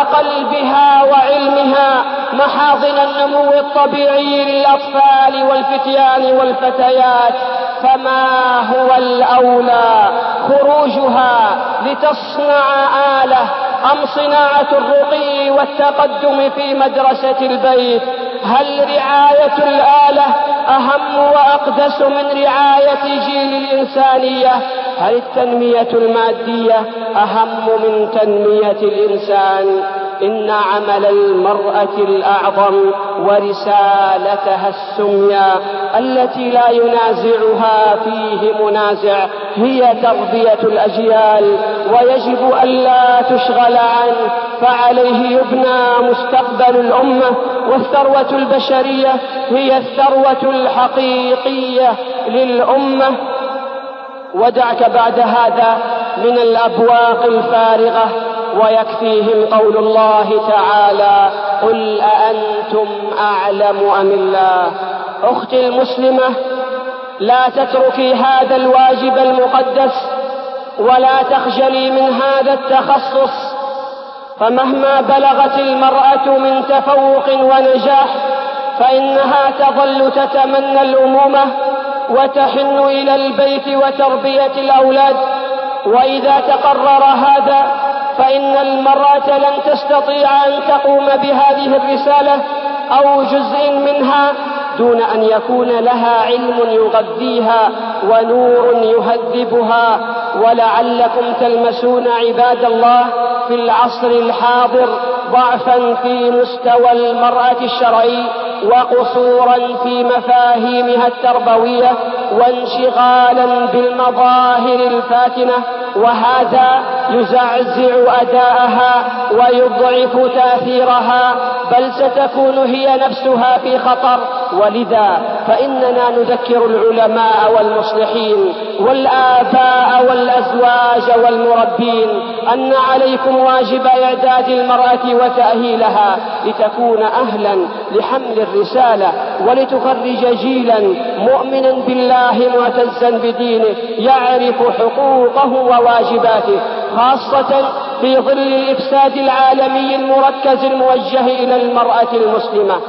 وقلبها وعلمها محاضن النمو الطبيعي للأطفال والفتيان والفتيات. فما هو الأولى، خروجها لتصنع آلة أم صناعة الرقي والتقدم في مدرسة البيت؟ هل رعاية الآلة أهم وأقدس من رعاية جيل الإنسانية؟ هل التنمية المادية أهم من تنمية الإنسان؟ إن عمل المرأة الأعظم ورسالتها السمية التي لا ينازعها فيه منازع هي تربية الأجيال، ويجب ألا تشغل عنه، فعليه يبنى مستقبل الأمة، والثروة البشرية هي الثروة الحقيقية للأمة. ودعك بعد هذا من الأبواق الفارغة، ويكفيهم قول الله تعالى: قل أأنتم أعلم أم الله. أختي المسلمة، لا تتركي هذا الواجب المقدس ولا تخجلي من هذا التخصص، فمهما بلغت المرأة من تفوق ونجاح فإنها تظل تتمنى الأمومة وتحن إلى البيت وتربية الأولاد. وإذا تقرر هذا فإن المرأة لن تستطيع أن تقوم بهذه الرسالة أو جزء منها دون أن يكون لها علم يغذيها ونور يهذبها. ولعلكم تلمسون عباد الله في العصر الحاضر ضعفا في مستوى المرأة الشرعي وقصورا في مفاهيمها التربوية وانشغالا بالمظاهر الفاتنة، وهذا يزعزع أداءها ويضعف تأثيرها، بل ستكون هي نفسها في خطر. ولذا فإننا نذكر العلماء والمصلحين والآباء والأزواج والمربين أن عليكم واجب إعداد المرأة وتأهيلها لتكون أهلا لحمل الرسالة ولتخرج جيلا مؤمنا بالله معتزا بدينه يعرف حقوقه وواجباته، خاصة في ظل الإفساد العالمي المركز الموجه إلى المرأة المسلمة.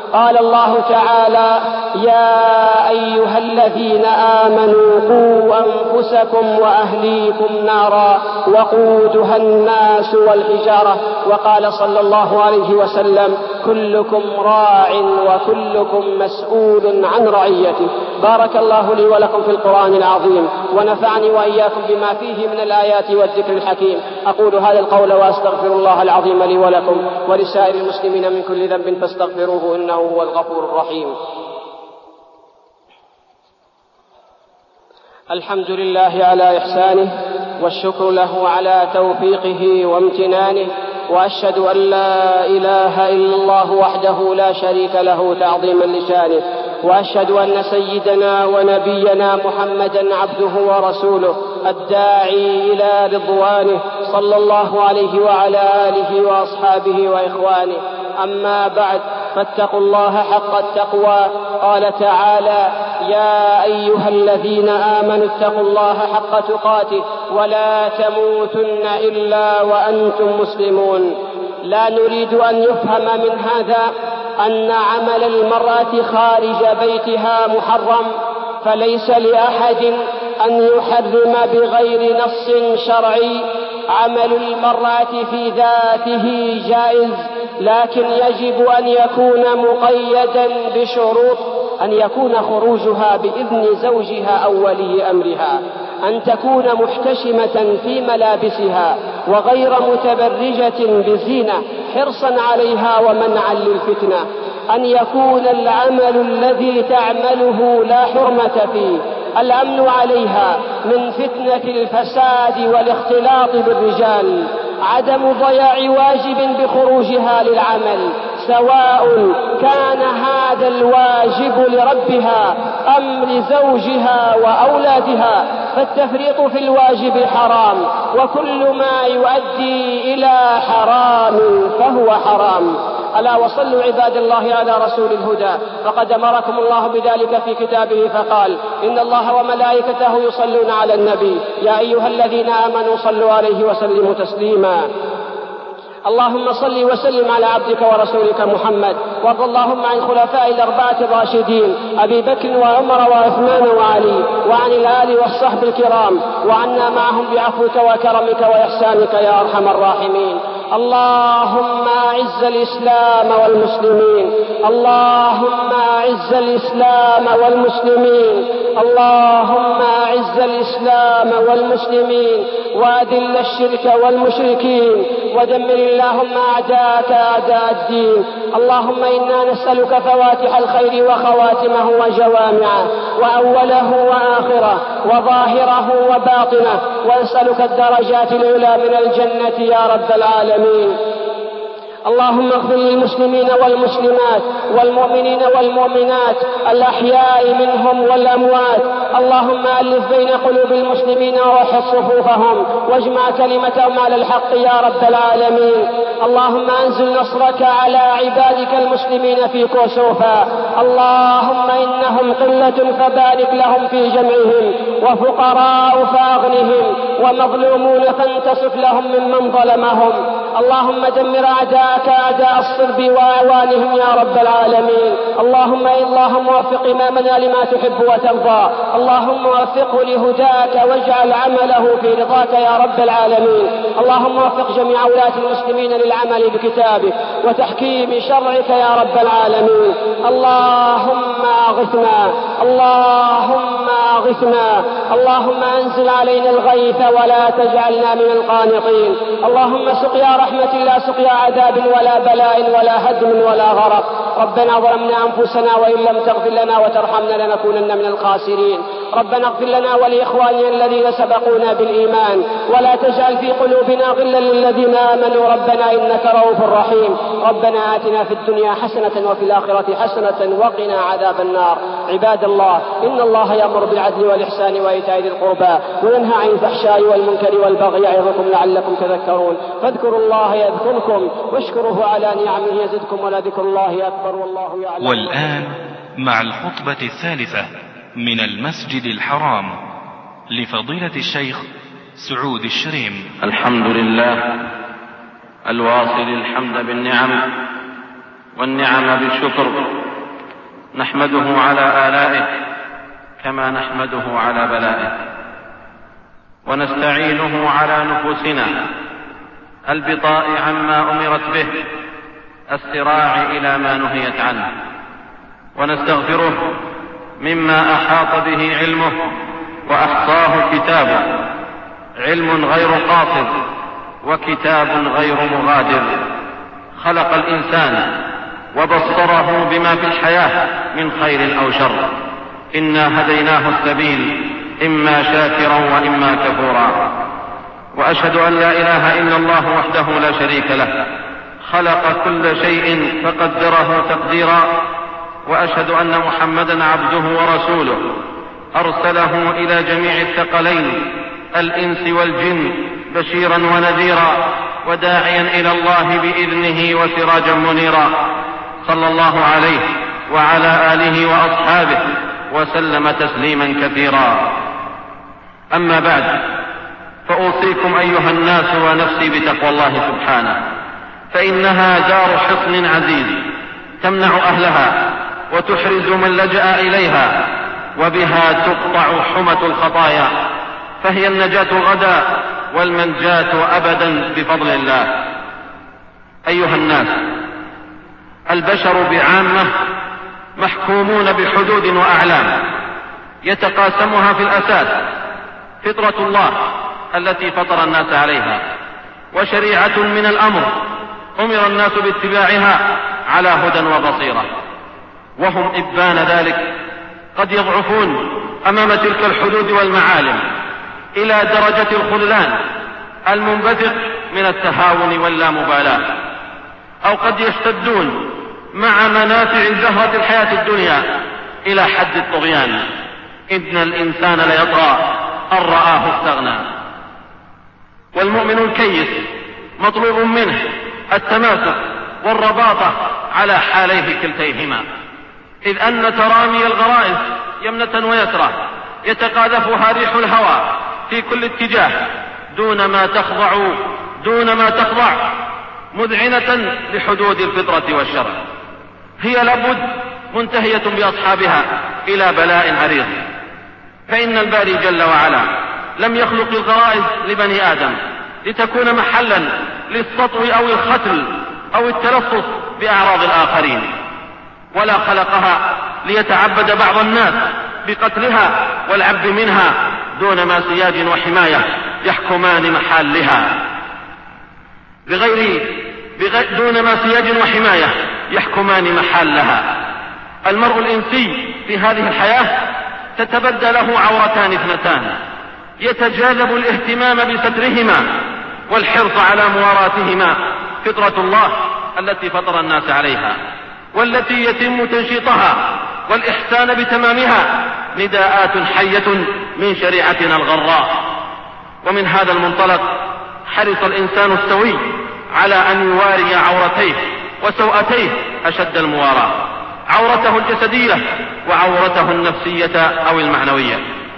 قال الله تعالى: يا أيها الذين آمنوا قوا أنفسكم وأهليكم نارا وقودها الناس والحجارة. وقال صلى الله عليه وسلم: كلكم راع وكلكم مسؤول عن رعيته. بارك الله لي ولكم في القرآن العظيم، ونفعني وإياكم بما فيه من الآيات والذكر الحكيم. أقول هذا القول وأستغفر الله العظيم لي ولكم ولسائر المسلمين من كل ذنب فاستغفروه إنه هو الغفور الرحيم. الحمد لله على إحسانه، والشكر له على توفيقه وامتنانه، وأشهد أن لا إله إلا الله وحده لا شريك له تعظيما لشانه، وأشهد أن سيدنا ونبينا محمدا عبده ورسوله الداعي إلى رضوانه صلى الله عليه وعلى آله وأصحابه وإخوانه. أما بعد، فاتقوا الله حق التقوى. قال تعالى: يا أيها الذين آمنوا اتقوا الله حق تقاته ولا تموتن إلا وأنتم مسلمون. لا نريد أن يفهم من هذا أن عمل المرأة خارج بيتها محرم، فليس لأحد أن يحرم بغير نص شرعي. عمل المرأة في ذاته جائز، لكن يجب أن يكون مقيدا بشروط: أن يكون خروجها بإذن زوجها أو ولي أمرها، أن تكون محتشمة في ملابسها وغير متبرجة بزينة حرصا عليها ومنعا للفتنة، أن يكون العمل الذي تعمله لا حرمة فيه، الأمن عليها من فتنة الفساد والاختلاط بالرجال، عدم ضياع واجب بخروجها للعمل، سواء كان هذا الواجب لربها أم لزوجها وأولادها، فالتفريط في الواجب حرام، وكل ما يؤدي إلى حرام فهو حرام. ألا وصلوا عباد الله على رسول الهدى، فقد أمركم الله بذلك في كتابه فقال: إن الله وملائكته يصلون على النبي يا أيها الذين آمنوا صلوا عليه وسلموا تسليما. اللهم صل وسلم على عبدك ورسولك محمد، وارض اللهم عن الخلفاء الأربعة الراشدين أبي بكر وعمر وعثمان وعلي، وعن الآل والصحب الكرام، وعنا معهم بعفوك وكرمك وإحسانك يا أرحم الراحمين. اللهم أعز الإسلام والمسلمين، اللهم أعز الإسلام والمسلمين، اللهم أعز الإسلام والمسلمين، وأذل الشرك والمشركين، ودمر اللهم أعداءك أعداء الدين. اللهم إنا نسألك فواتح الخير وخواتمه وجوامعه وأوله وآخره وظاهره وباطنه، ونسألك الدرجات العلى من الجنة يا رب العالمين. اللهم اغفر للمسلمين والمسلمات والمؤمنين والمؤمنات الأحياء منهم والأموات. اللهم ألف بين قلوب المسلمين ووحد صفوفهم واجمع كلمتهم على الحق يا رب العالمين. اللهم أنزل نصرك على عبادك المسلمين في كوسوفا. اللهم إنهم قلة فبارك لهم في جمعهم، وفقراء فأغنهم، ومظلومون فانتصف لهم ممن ظلمهم. اللهم دمر أعداءك أعداء الصلب وأعوانهم يا رب العالمين. اللهم اللهم وفق إمامنا لما تحب وترضى، اللهم وفقه لهداك واجعل عمله في رضاك يا رب العالمين. اللهم وفق جميع ولاة المسلمين للعمل بكتابك وتحكيم شرعك يا رب العالمين. اللهم أغثنا، اللهم أغثنا، اللهم أنزل علينا الغيث ولا تجعلنا من القانطين. اللهم سقيا رحمة لا سقيا عذاب ولا بلاء ولا هدم ولا غرق. ربنا ظلمنا أنفسنا وإن لم تغفر لنا وترحمنا لنكونن من الخاسرين. ربنا اغفر لنا ولإخواننا الذين سبقونا بالإيمان، ولا تجعل في قلوبنا غلا للذين آمنوا ربنا إنك رؤوف رحيم. ربنا آتنا في الدنيا حسنة وفي الآخرة حسنة وقنا عذاب النار. عباد الله، إن الله يأمر بالعدل والإحسان وإيتاء ذي القربى وينهى عن الفحشاء والمنكر والبغي يعظكم لعلكم تذكرون. فاذكروا الله يذكركم واشكروه على نعمه يزدكم ولذكر الله أكبر والله يعلم. والآن مع الخطبة الثالثة من المسجد الحرام لفضيلة الشيخ سعود الشريم. الحمد لله الواصل الحمد بالنعم والنعم بالشكر، نحمده على آلائه كما نحمده على بلائه، ونستعينه على نفوسنا البطاء عما أمرت به، السراع إلى ما نهيت عنه، ونستغفره مما أحاط به علمه وأحصاه كتابه، علم غير قاصر وكتاب غير مغادر. خلق الإنسان وبصره بما في الحياة من خير أو شر، إنا هديناه السبيل إما شاكرا وإما كفورا. وأشهد أن لا إله إلا الله وحده لا شريك له، خلق كل شيء فقدره تقديرا. وأشهد أن محمدا عبده ورسوله، أرسله إلى جميع الثقلين الإنس والجن بشيرا ونذيرا، وداعيا إلى الله بإذنه وسراجا منيرا، صلى الله عليه وعلى آله وأصحابه وسلم تسليما كثيرا. أما بعد، فأوصيكم أيها الناس ونفسي بتقوى الله سبحانه، فإنها دار حصن عزيز تمنع أهلها وتحرز من لجأ إليها، وبها تقطع حمة الخطايا، فهي النجاة غدا والمنجاة أبدا بفضل الله. أيها الناس، البشر بعامة محكومون بحدود وأعلام يتقاسمها في الأساس فطرة الله التي فطر الناس عليها، وشريعة من الأمر أمر الناس باتباعها على هدى وبصيرة، وهم إبان ذلك قد يضعفون أمام تلك الحدود والمعالم إلى درجة الخذلان المنبثق من التهاون واللامبالاة، أو قد يشتدون مع منافع زهرة الحياة الدنيا إلى حد الطغيان. إن الإنسان ليطغى أن رآه استغنى. والمؤمن الكيس مطلوب منه التماسك والرباطة على حاليه كلتيهما، إذ أن ترامي الغرائز يمنة ويسرى يتقاذفها ريح الهوى في كل اتجاه دون ما تخضع دون ما تخضع مذعنة لحدود الفطرة والشرع. هي لابد منتهية بأصحابها إلى بلاء عريض، فإن الباري جل وعلا لم يخلق الغرائز لبني آدم لتكون محلا للسطو أو الختل أو التلصص بأعراض الآخرين، ولا خلقها ليتعبد بعض الناس بقتلها والعب منها دون ما سياج وحماية يحكمان محلها بغير بغير دون ما سياج وحماية يحكمان محلها. المرء الإنسي في هذه الحياة تتبدى له عورتان اثنتان، يتجاذب الاهتمام بسترهما والحرص على مواراتهما فطرة الله التي فطر الناس عليها، والتي يتم تنشيطها والإحسان بتمامها نداءات حية من شريعتنا الغراء. ومن هذا المنطلق حرص الإنسان السوي على أن يواري عورتيه وسوءتيه أشد المواراة، عورته الجسدية وعورته النفسية أو المعنوية.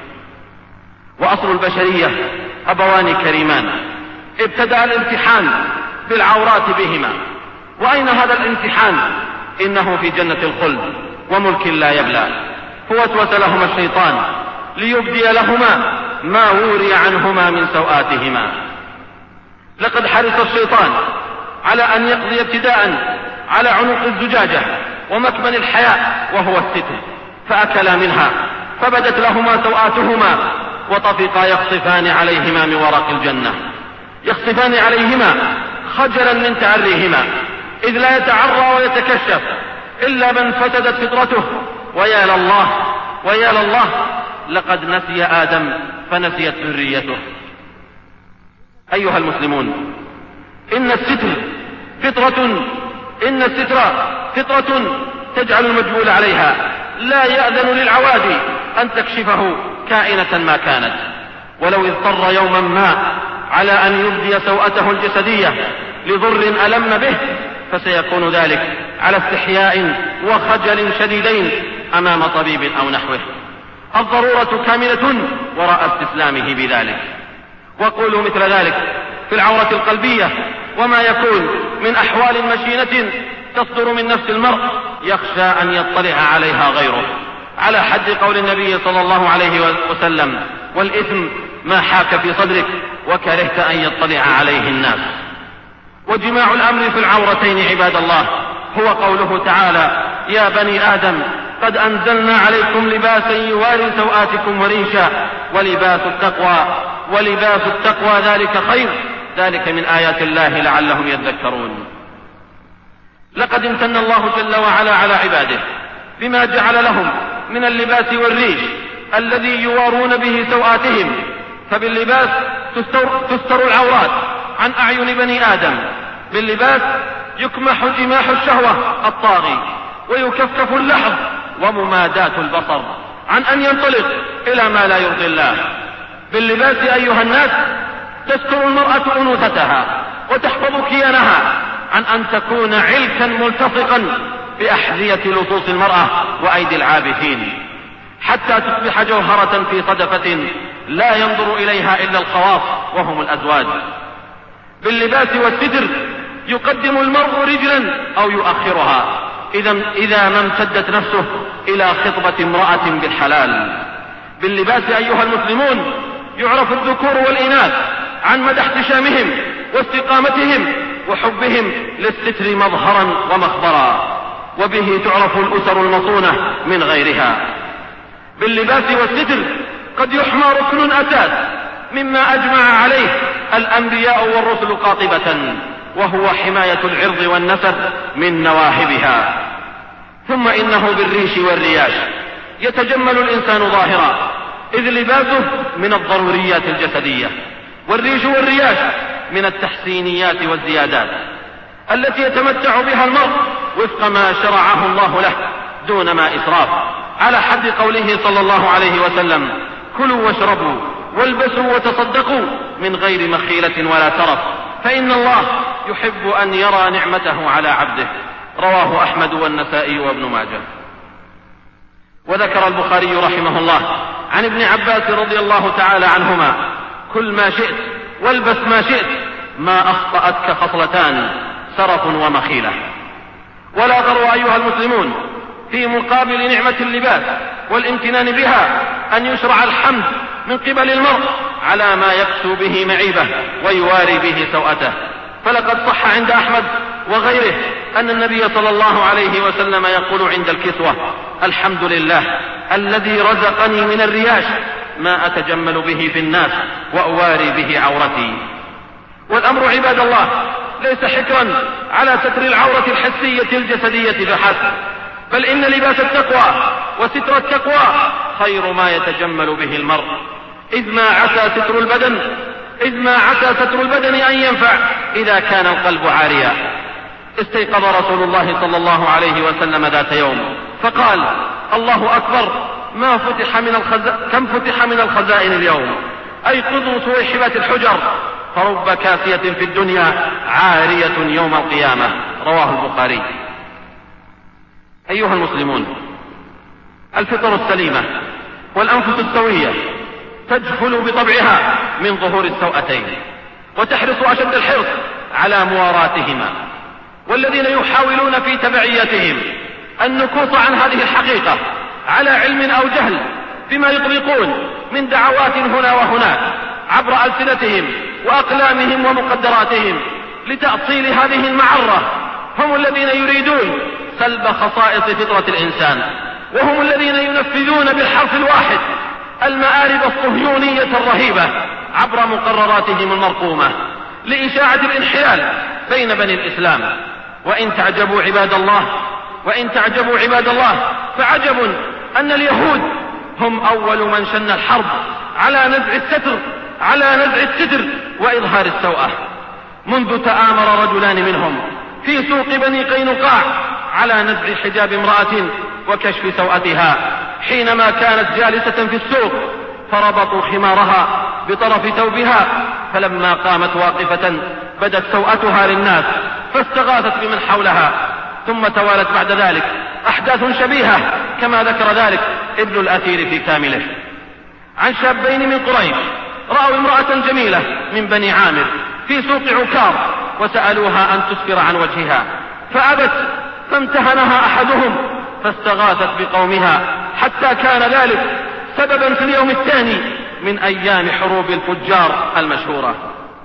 وأصل البشرية أبوان كريمان ابتدأ الامتحان بالعورات بهما. وأين هذا الامتحان؟ إنه في جنة الخلد وملك لا يبلى. فوسوس لهما الشيطان ليبدي لهما ما وري عنهما من سوآتهما. لقد حرص الشيطان على أن يقضي ابتداء على عنق الزجاجة ومكمن الحياء وهو الستر، فأكلا منها فبدت لهما سوآتهما وطفقا يخصفان عليهما من ورق الجنة، يخصفان عليهما خجلا من تعريهما، إذ لا يتعرى ويتكشف إلا من فسدت فطرته. ويا لله ويا لله، لقد نسي آدم فنسيت ذريته. أيها المسلمون، إن الستر فطرة إن الستر فطرة تجعل المجبول عليها لا يأذن للعوادي أن تكشفه كائنة ما كانت، ولو اضطر يوما ما على أن يبدي سوءته الجسدية لضر ألم به فسيكون ذلك على استحياء وخجل شديدين أمام طبيب أو نحوه. الضرورة كاملة وراء استسلامه بذلك. وقولوا مثل ذلك في العورة القلبية وما يكون من أحوال مشينة تصدر من نفس المرء يخشى أن يطلع عليها غيره، على حد قول النبي صلى الله عليه وسلم: والإثم ما حاك في صدرك وكرهت أن يطلع عليه الناس. وجماع الأمر في العورتين عباد الله هو قوله تعالى: يا بني آدم قد أنزلنا عليكم لباسا يواري سوآتكم وريشا ولباس التقوى ولباس التقوى ذلك خير ذلك من آيات الله لعلهم يذكرون. لقد امتن الله جل وعلا على عباده بما جعل لهم من اللباس والريش الذي يوارون به سوآتهم، فباللباس تستر, تستر العورات عن أعين بني آدم، باللباس يكمح جماح الشهوة الطاغي ويكفكف اللحظ وممادات البصر عن أن ينطلق إلى ما لا يرضي الله. باللباس أيها الناس تستر المرأة أنوثتها وتحفظ كيانها عن أن تكون علكا ملتصقا بأحذية لصوص المرأة وأيدي العابثين، حتى تصبح جوهرة في صدفة لا ينظر إليها إلا الخواص وهم الأزواج. باللباس والستر يقدم المرء رجلا أو يؤخرها إذا, إذا ما امتدت نفسه إلى خطبة امرأة بالحلال. باللباس أيها المسلمون يعرف الذكور والإناث عن مدى احتشامهم واستقامتهم وحبهم للستر مظهرا ومخبرا، وبه تعرف الأسر المصونة من غيرها. باللباس والستر قد يحمى ركن أساس مما أجمع عليه الأنبياء والرسل قاطبة، وهو حماية العرض والنسب من نواهبها. ثم إنه بالريش والرياش يتجمل الإنسان ظاهرا، إذ لباسه من الضروريات الجسدية، والريش والرياش من التحسينيات والزيادات التي يتمتع بها المرء وفق ما شرعه الله له دون ما إسراف، على حد قوله صلى الله عليه وسلم: كلوا واشربوا والبسوا وتصدقوا من غير مخيلة ولا ترف، فإن الله يحب أن يرى نعمته على عبده. رواه أحمد والنسائي وابن ماجه. وذكر البخاري رحمه الله عن ابن عباس رضي الله تعالى عنهما: كل ما شئت والبس ما شئت ما أخطأتك خصلتان سرف ومخيلة. ولا غرو أيها المسلمون في مقابل نعمة اللباس والامتنان بها أن يشرع الحمد من قبل المرء على ما يكسو به معيبه ويواري به سوءته. فلقد صح عند أحمد وغيره أن النبي صلى الله عليه وسلم يقول عند الكسوة: الحمد لله الذي رزقني من الرياش ما أتجمل به في الناس وأواري به عورتي. والأمر عباد الله ليس حكرا على ستر العورة الحسية الجسدية فحسب، بل إن لباس التقوى وستر التقوى خير ما يتجمل به المرء، إذ ما عسى ستر البدن إذ ما عسى ستر البدن أن ينفع إذا كان القلب عاريا. استيقظ رسول الله صلى الله عليه وسلم ذات يوم فقال: الله أكبر، ما فتح من الخز... كم فتح من الخزائن اليوم، أيقظوا سويحبات الحجر، فرب كاسية في الدنيا عارية يوم القيامة. رواه البخاري. أيها المسلمون، الفطر السليمة والأنفس السوية تجفل بطبعها من ظهور السوءتين وتحرص أشد الحرص على مواراتهما، والذين يحاولون في تبعيتهم النكوص عن هذه الحقيقة على علم أو جهل بما يطلقون من دعوات هنا وهناك عبر ألسنتهم وأقلامهم ومقدراتهم لتأصيل هذه المعرة، هم الذين يريدون سلب خصائص فطرة الإنسان، وهم الذين ينفذون بالحرف الواحد المآرب الصهيونية الرهيبة عبر مقرراتهم المرقومة لإشاعة الانحلال بين بني الإسلام. وإن تعجبوا عباد الله وإن تعجبوا عباد الله فعجب أن اليهود هم أول من شن الحرب على نزع الستر على نزع الستر وإظهار السوءة، منذ تآمر رجلان منهم في سوق بني قينقاع على نزع حجاب امرأة وكشف سوءتها حينما كانت جالسة في السوق، فربطوا خمارها بطرف ثوبها، فلما قامت واقفة بدت سوءتها للناس فاستغاثت بمن حولها. ثم توالت بعد ذلك أحداث شبيهة كما ذكر ذلك ابن الأثير في كامله، عن شابين من قريش رأوا امرأة جميلة من بني عامر في سوق عكار وسألوها أن تسفر عن وجهها، فأبت فامتهنها أحدهم فاستغاثت بقومها حتى كان ذلك سببا في اليوم الثاني من أيام حروب الفجار المشهورة.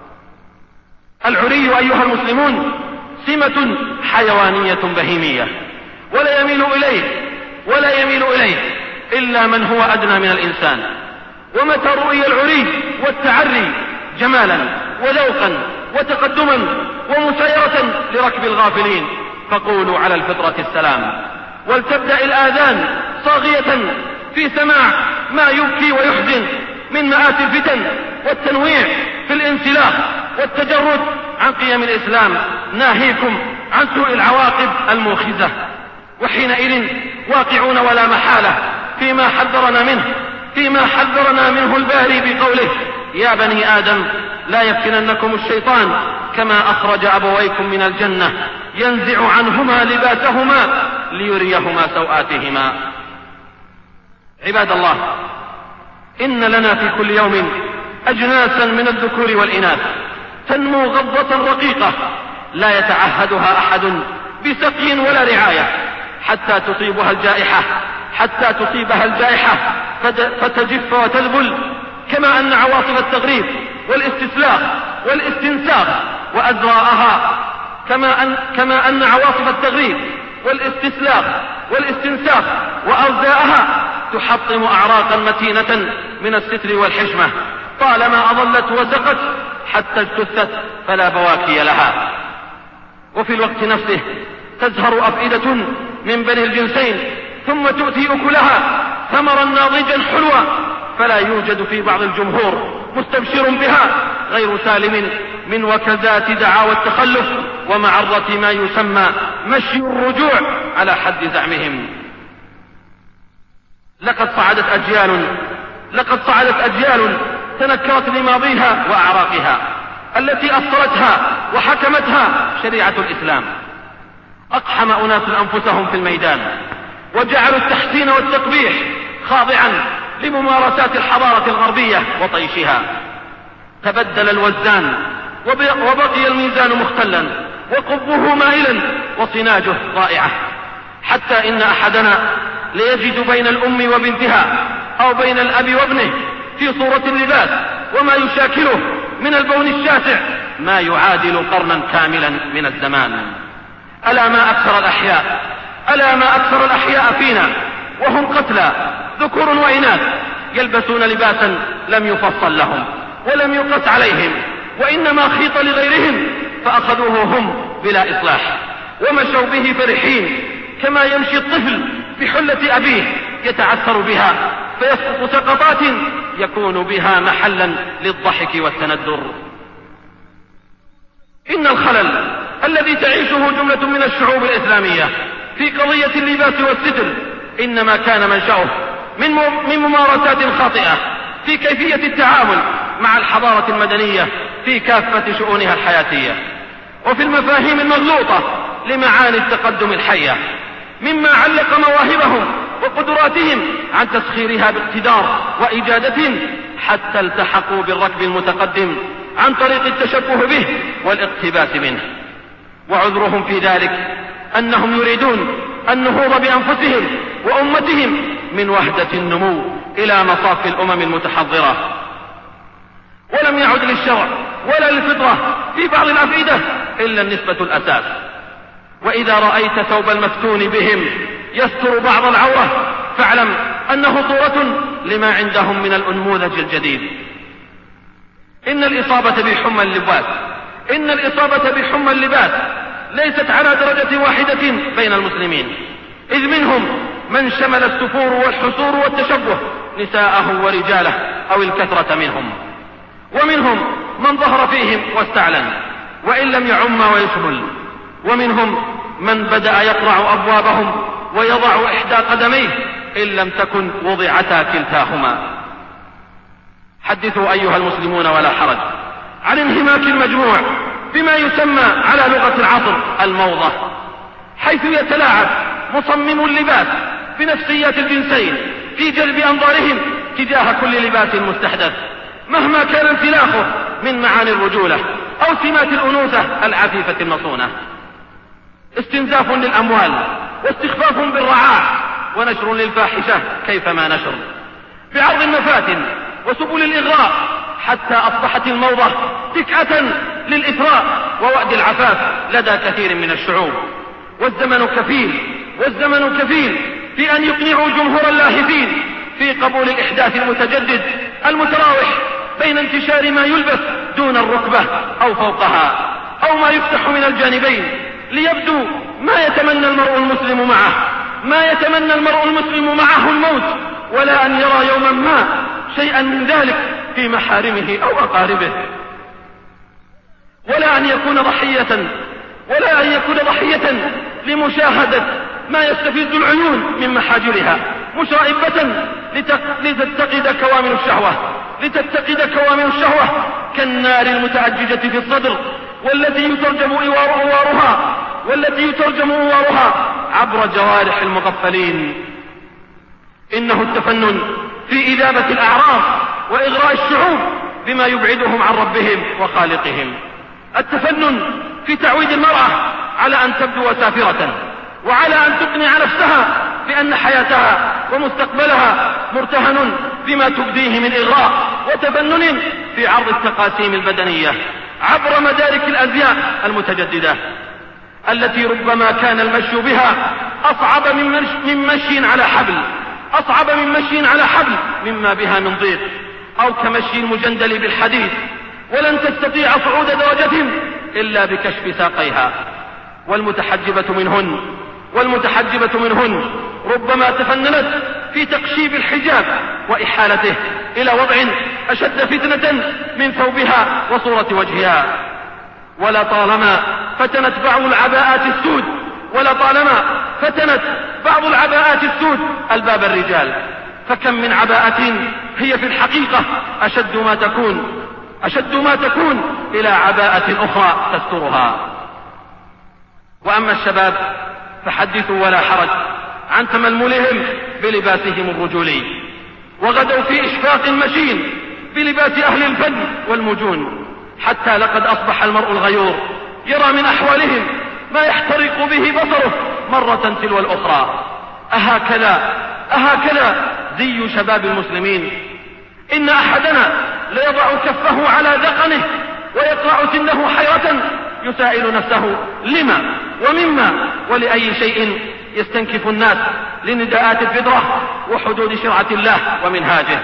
العري أيها المسلمون سمة حيوانية بهيمية، ولا يميل إليه ولا يميل إليه إلا من هو أدنى من الإنسان. ومتى رؤي العري والتعري جمالا وذوقا وتقدما ومسايرة لركب الغافلين فقولوا على الفطرة السلام، ولتبدأ الآذان صاغية في سماع ما يبكي ويحزن من مآسي الفتن والتنويع في الانسلاخ والتجرد عن قيم الإسلام، ناهيكم عن سوء العواقب الموخزة. وحينئذ واقعون ولا محالة فيما حذرنا منه فيما حذرنا منه الباري بقوله: يا بني آدم لا يفتننكم الشيطان كما أخرج أبويكم من الجنة ينزع عنهما لباسهما ليريهما سوآتهما. عباد الله، إن لنا في كل يوم أجناسا من الذكور والإناث تنمو غضة رقيقة لا يتعهدها أحد بسقي ولا رعاية حتى تصيبها الجائحة حتى تصيبها الجائحة فتجف وتذبل، كما أن عواصف التغريب والاستسلاخ والاستنساخ وأزراءها كما أن, كما أن عواصف التغريب والاستسلاخ والاستنساخ وأوزاءها تحطم أعراقا متينة من الستر والحشمة طالما أظلت وسقت حتى اجتثت فلا بواكي لها. وفي الوقت نفسه تزهر أفئدة من بني الجنسين ثم تؤتي أكلها ثمرا ناضجا حلوا، فلا يوجد في بعض الجمهور مستبشر بها غير سالم من وكزات دعاوى التخلف ومعرة ما يسمى مشي الرجوع على حد زعمهم. لقد صعدت أجيال لقد صعدت أجيال تنكرت لماضيها وأعراقها التي أثرتها وحكمتها شريعة الإسلام. أقحم أناس أنفسهم في الميدان وجعلوا التحسين والتقبيح خاضعا لممارسات الحضارة الغربية وطيشها. تبدل الوزان وبقي الميزان مختلا وقبه مائلا وصناجه ضائعة، حتى إن أحدنا ليجد بين الأم وبنتها أو بين الأب وابنه في صورة اللباس وما يشاكله من البون الشاسع ما يعادل قرنا كاملا من الزمان. ألا ما أكثر الأحياء ألا ما أكثر الأحياء فينا وهم قتلى ذكور وإناث يلبسون لباسا لم يفصل لهم ولم يقص عليهم، وإنما خيط لغيرهم فأخذوه هم بلا إصلاح ومشوا به فرحين، كما يمشي الطفل بحلة أبيه يتعثر بها فيسقط سقطات يكون بها محلا للضحك والتندر. إن الخلل الذي تعيشه جملة من الشعوب الإسلامية في قضية اللباس والستر إنما كان منشأه من من ممارسات خاطئة في كيفية التعامل مع الحضارة المدنية في كافة شؤونها الحياتية، وفي المفاهيم المغلوطة لمعاني التقدم الحية، مما علق مواهبهم وقدراتهم عن تسخيرها باقتدار وإجادة حتى التحقوا بالركب المتقدم عن طريق التشبه به والاقتباس منه. وعذرهم في ذلك أنهم يريدون النهوض بأنفسهم وأمتهم من وهدة النمو إلى مصاف الأمم المتحضرة، ولم يعد للشرع ولا للفطرة في بعض الأفئدة إلا النسبة الأساس. وإذا رأيت ثوب المفتون بهم يستر بعض العورة فاعلم أنه صورة لما عندهم من الأنموذج الجديد. إن الإصابة بحمى اللباس إن الإصابة بحمى اللباس ليست على درجة واحدة بين المسلمين، إذ منهم من شمل السفور والحصور والتشبه نساءه ورجاله أو الكثرة منهم، ومنهم من ظهر فيهم واستعلن وإن لم يعم ويشمل، ومنهم من بدأ يقرع أبوابهم ويضع إحدى قدميه إن لم تكن وضعتا كلتاهما. حدثوا أيها المسلمون ولا حرج عن انهماك المجموع بما يسمى على لغة العصر الموضة، حيث يتلاعب مصمم اللباس بنفسيات الجنسين في جلب أنظارهم تجاه كل لباس مستحدث مهما كان انسلاخه من معاني الرجولة أو سمات الأنوثة العفيفة المصونة. استنزاف للأموال واستخفاف بالرعاع ونشر للفاحشة كيفما نشر بعرض المفاتن وسبل الإغراء، حتى أصبحت الموضة تكعة للإثراء ووأد العفاف لدى كثير من الشعوب. والزمن كفيل والزمن كفيل في أن يقنعوا جمهور اللاهثين في قبول الإحداث المتجدد المتراوح بين انتشار ما يلبس دون الركبة أو فوقها أو ما يفتح من الجانبين، ليبدو ما يتمنى المرء المسلم معه ما يتمنى المرء المسلم معه الموت، ولا أن يرى يوما ما شيئا من ذلك في محارمه أو أقاربه، ولا أن يكون ضحية ولا أن يكون ضحية لمشاهدة ما يستفز العيون من محاجرها مشائبة لتتقد كوامن الشهوة لتتقد كوامن الشهوة كالنار المتعججة في الصدر، والتي يترجم إوارها والتي يترجم إوارها عبر جوارح المغفلين. إنه التفنن في إذابة الأعراض وإغراء الشعوب بما يبعدهم عن ربهم وخالقهم، التفنن في تعويد المرأة على أن تبدو سافرة وعلى أن تقنع نفسها بأن حياتها ومستقبلها مرتهن بما تبديه من إغراء وتفنن في عرض التقاسيم البدنية عبر مدارك الأزياء المتجددة، التي ربما كان المشي بها أصعب من مشي على حبل أصعب من مشي على حبل مما بها من ضيق، أو كمشي المجندل بالحديد، ولن تستطيع صعود درجة إلا بكشف ساقيها. والمتحجبة منهن والمتحجبة منهن ربما تفننت في تقشيب الحجاب وإحالته إلى وضع أشد فتنة من ثوبها وصورة وجهها. ولطالما فتنت بعض العباءات السود ولطالما فتنت بعض العباءات السود الباب الرجال، فكم من عباءة هي في الحقيقة أشد ما تكون أشد ما تكون إلى عباءة أخرى تسترها. وأما الشباب فحدثوا ولا حرج عن تململهم بلباسهم الرجولي، وغدوا في إشفاق مشين بلباس أهل الفن والمجون، حتى لقد أصبح المرء الغيور يرى من أحوالهم ما يحترق به بصره مرة تلو الأخرى. أهكذا أهكذا زي شباب المسلمين؟ إن أحدنا ليضع كفه على ذقنه ويقرع سنه حيرة يسائل نفسه لما ومما ولأي شيء يستنكف الناس لنداءات الفطرة وحدود شرعة الله ومنهاجه.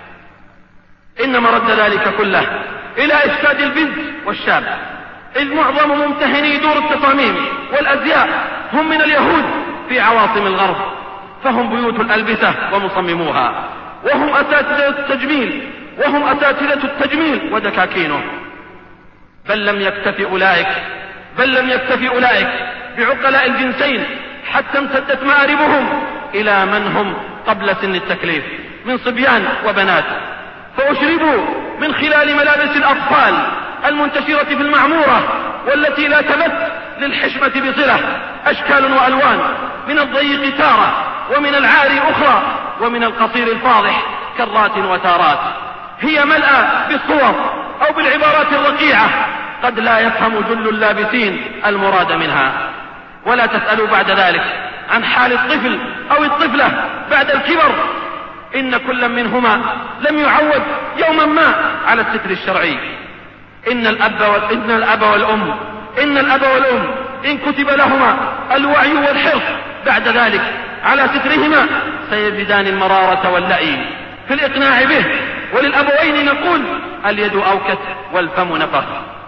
إن مرد ذلك كله إلى إفساد البنت والشاب، إذ معظم ممتهني دور التصاميم والأزياء هم من اليهود في عواصم الغرب، فهم بيوت الألبسة ومصمموها، وهم أساتذة التجميل وهم أساتذة التجميل ودكاكينه. بل لم يكتفي أولئك بل لم يكتفي أولئك بعقلاء الجنسين، حتى امتدت مآربهم إلى من هم قبل سن التكليف من صبيان وبنات، فأشربوا من خلال ملابس الأطفال المنتشرة في المعمورة، والتي لا تمت للحشمة بصلة، أشكال وألوان، من الضيق تارة ومن العار أخرى ومن القصير الفاضح كرات وتارات، هي ملأى بالصور أو بالعبارات الرقيعة قد لا يفهم جل اللابسين المراد منها. ولا تسألوا بعد ذلك عن حال الطفل أو الطفلة بعد الكبر، إن كل منهما لم يعود يوما ما على الستر الشرعي. إن الأب وإن الأب والأم إن الأب والأم إن كتب لهما الوعي والحرص بعد ذلك على سترهما سيزدان المرارة واللئيم في الإقناع به. وللأبوين نقول اليد أوكت والفم نفخ.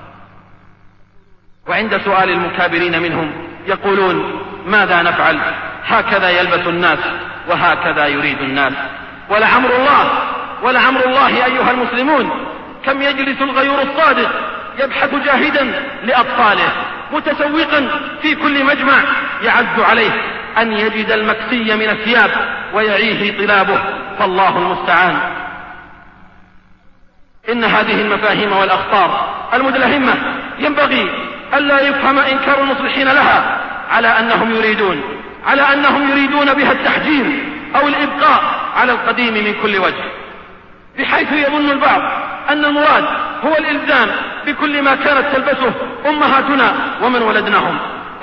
وعند سؤال المكابرين منهم يقولون ماذا نفعل؟ هكذا يلبس الناس وهكذا يريد الناس. ولعمر الله ولعمر الله أيها المسلمون كم يجلس الغيور الصادق يبحث جاهدا لأطفاله متسوقا في كل مجمع يعز عليه أن يجد المكسي من الثياب ويعيه طلابه، فالله المستعان. إن هذه المفاهيم والأخطار المدلهمة ينبغي ألا يفهم إنكار المصلحين لها على أنهم يريدون على أنهم يريدون بها التحجير أو الإبقاء على القديم من كل وجه، بحيث يظن البعض أن المراد هو الإلزام بكل ما كانت تلبسه أمهاتنا ومن ولدناهم،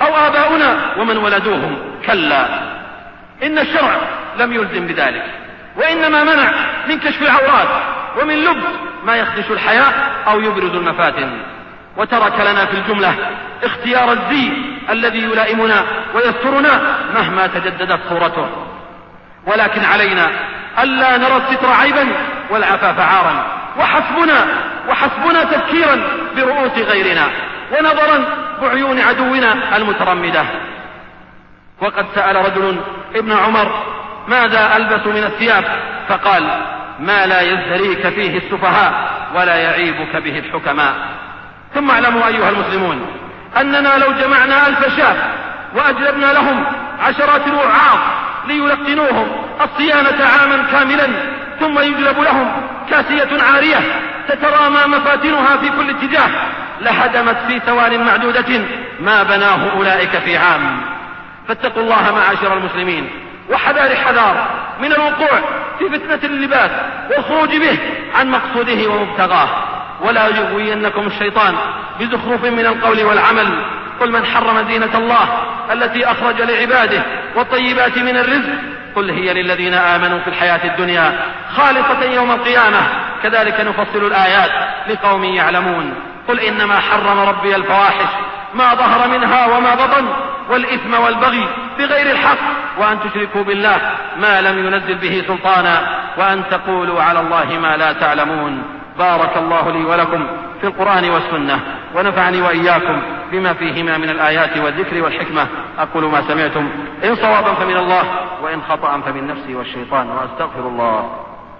أو آباؤنا ومن ولدوهم. كلا، إن الشرع لم يلزم بذلك، وإنما منع من كشف العورات ومن لبس ما يخدش الحياء أو يبرز المفاتن، وترك لنا في الجملة اختيار الزي الذي يلائمنا ويسترنا مهما تجددت صورته. ولكن علينا ألا نرى الستر عيبا والعفاف عارا، وحسبنا وحسبنا تفكيرا برؤوس غيرنا ونظرا بعيون عدونا المترمدة. وقد سأل رجل ابن عمر: ماذا ألبس من الثياب؟ فقال: ما لا يزدريك فيه السفهاء ولا يعيبك به الحكماء. ثم اعلموا أيها المسلمون أننا لو جمعنا ألف شاب وأجلبنا لهم عشرات الوعاظ ليلقنوهم الصيانة عاما كاملا، ثم يجلب لهم كاسية عارية تترامى مفاتنها في كل اتجاه، لهدمت في ثوان معدودة ما بناه أولئك في عام. فاتقوا الله معاشر المسلمين، وحذار حذار من الوقوع في فتنة اللباس والخروج به عن مقصوده ومبتغاه، ولا يغوينكم الشيطان بزخرف من القول والعمل. قل من حرم زينة الله التي أخرج لعباده والطيبات من الرزق، قل هي للذين آمنوا في الحياة الدنيا خالصة يوم القيامة، كذلك نفصل الآيات لقوم يعلمون. قل إنما حرم ربي الفواحش ما ظهر منها وما بطن والإثم والبغي بغير الحق وأن تشركوا بالله ما لم ينزل به سلطانا وأن تقولوا على الله ما لا تعلمون. بارك الله لي ولكم في القرآن والسنة، ونفعني وإياكم بما فيهما من الآيات والذكر والحكمة. أقول ما سمعتم، إن صوابا فمن الله وإن خطأ فمن نفسي والشيطان، وأستغفر الله.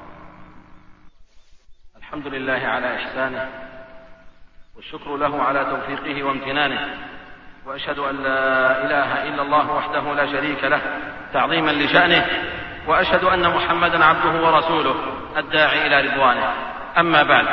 الحمد لله على إحسانه، والشكر له على توفيقه وامتنانه، وأشهد أن لا إله إلا الله وحده لا شريك له تعظيما لشأنه، وأشهد أن محمدا عبده ورسوله الداعي إلى رضوانه. أما بعد،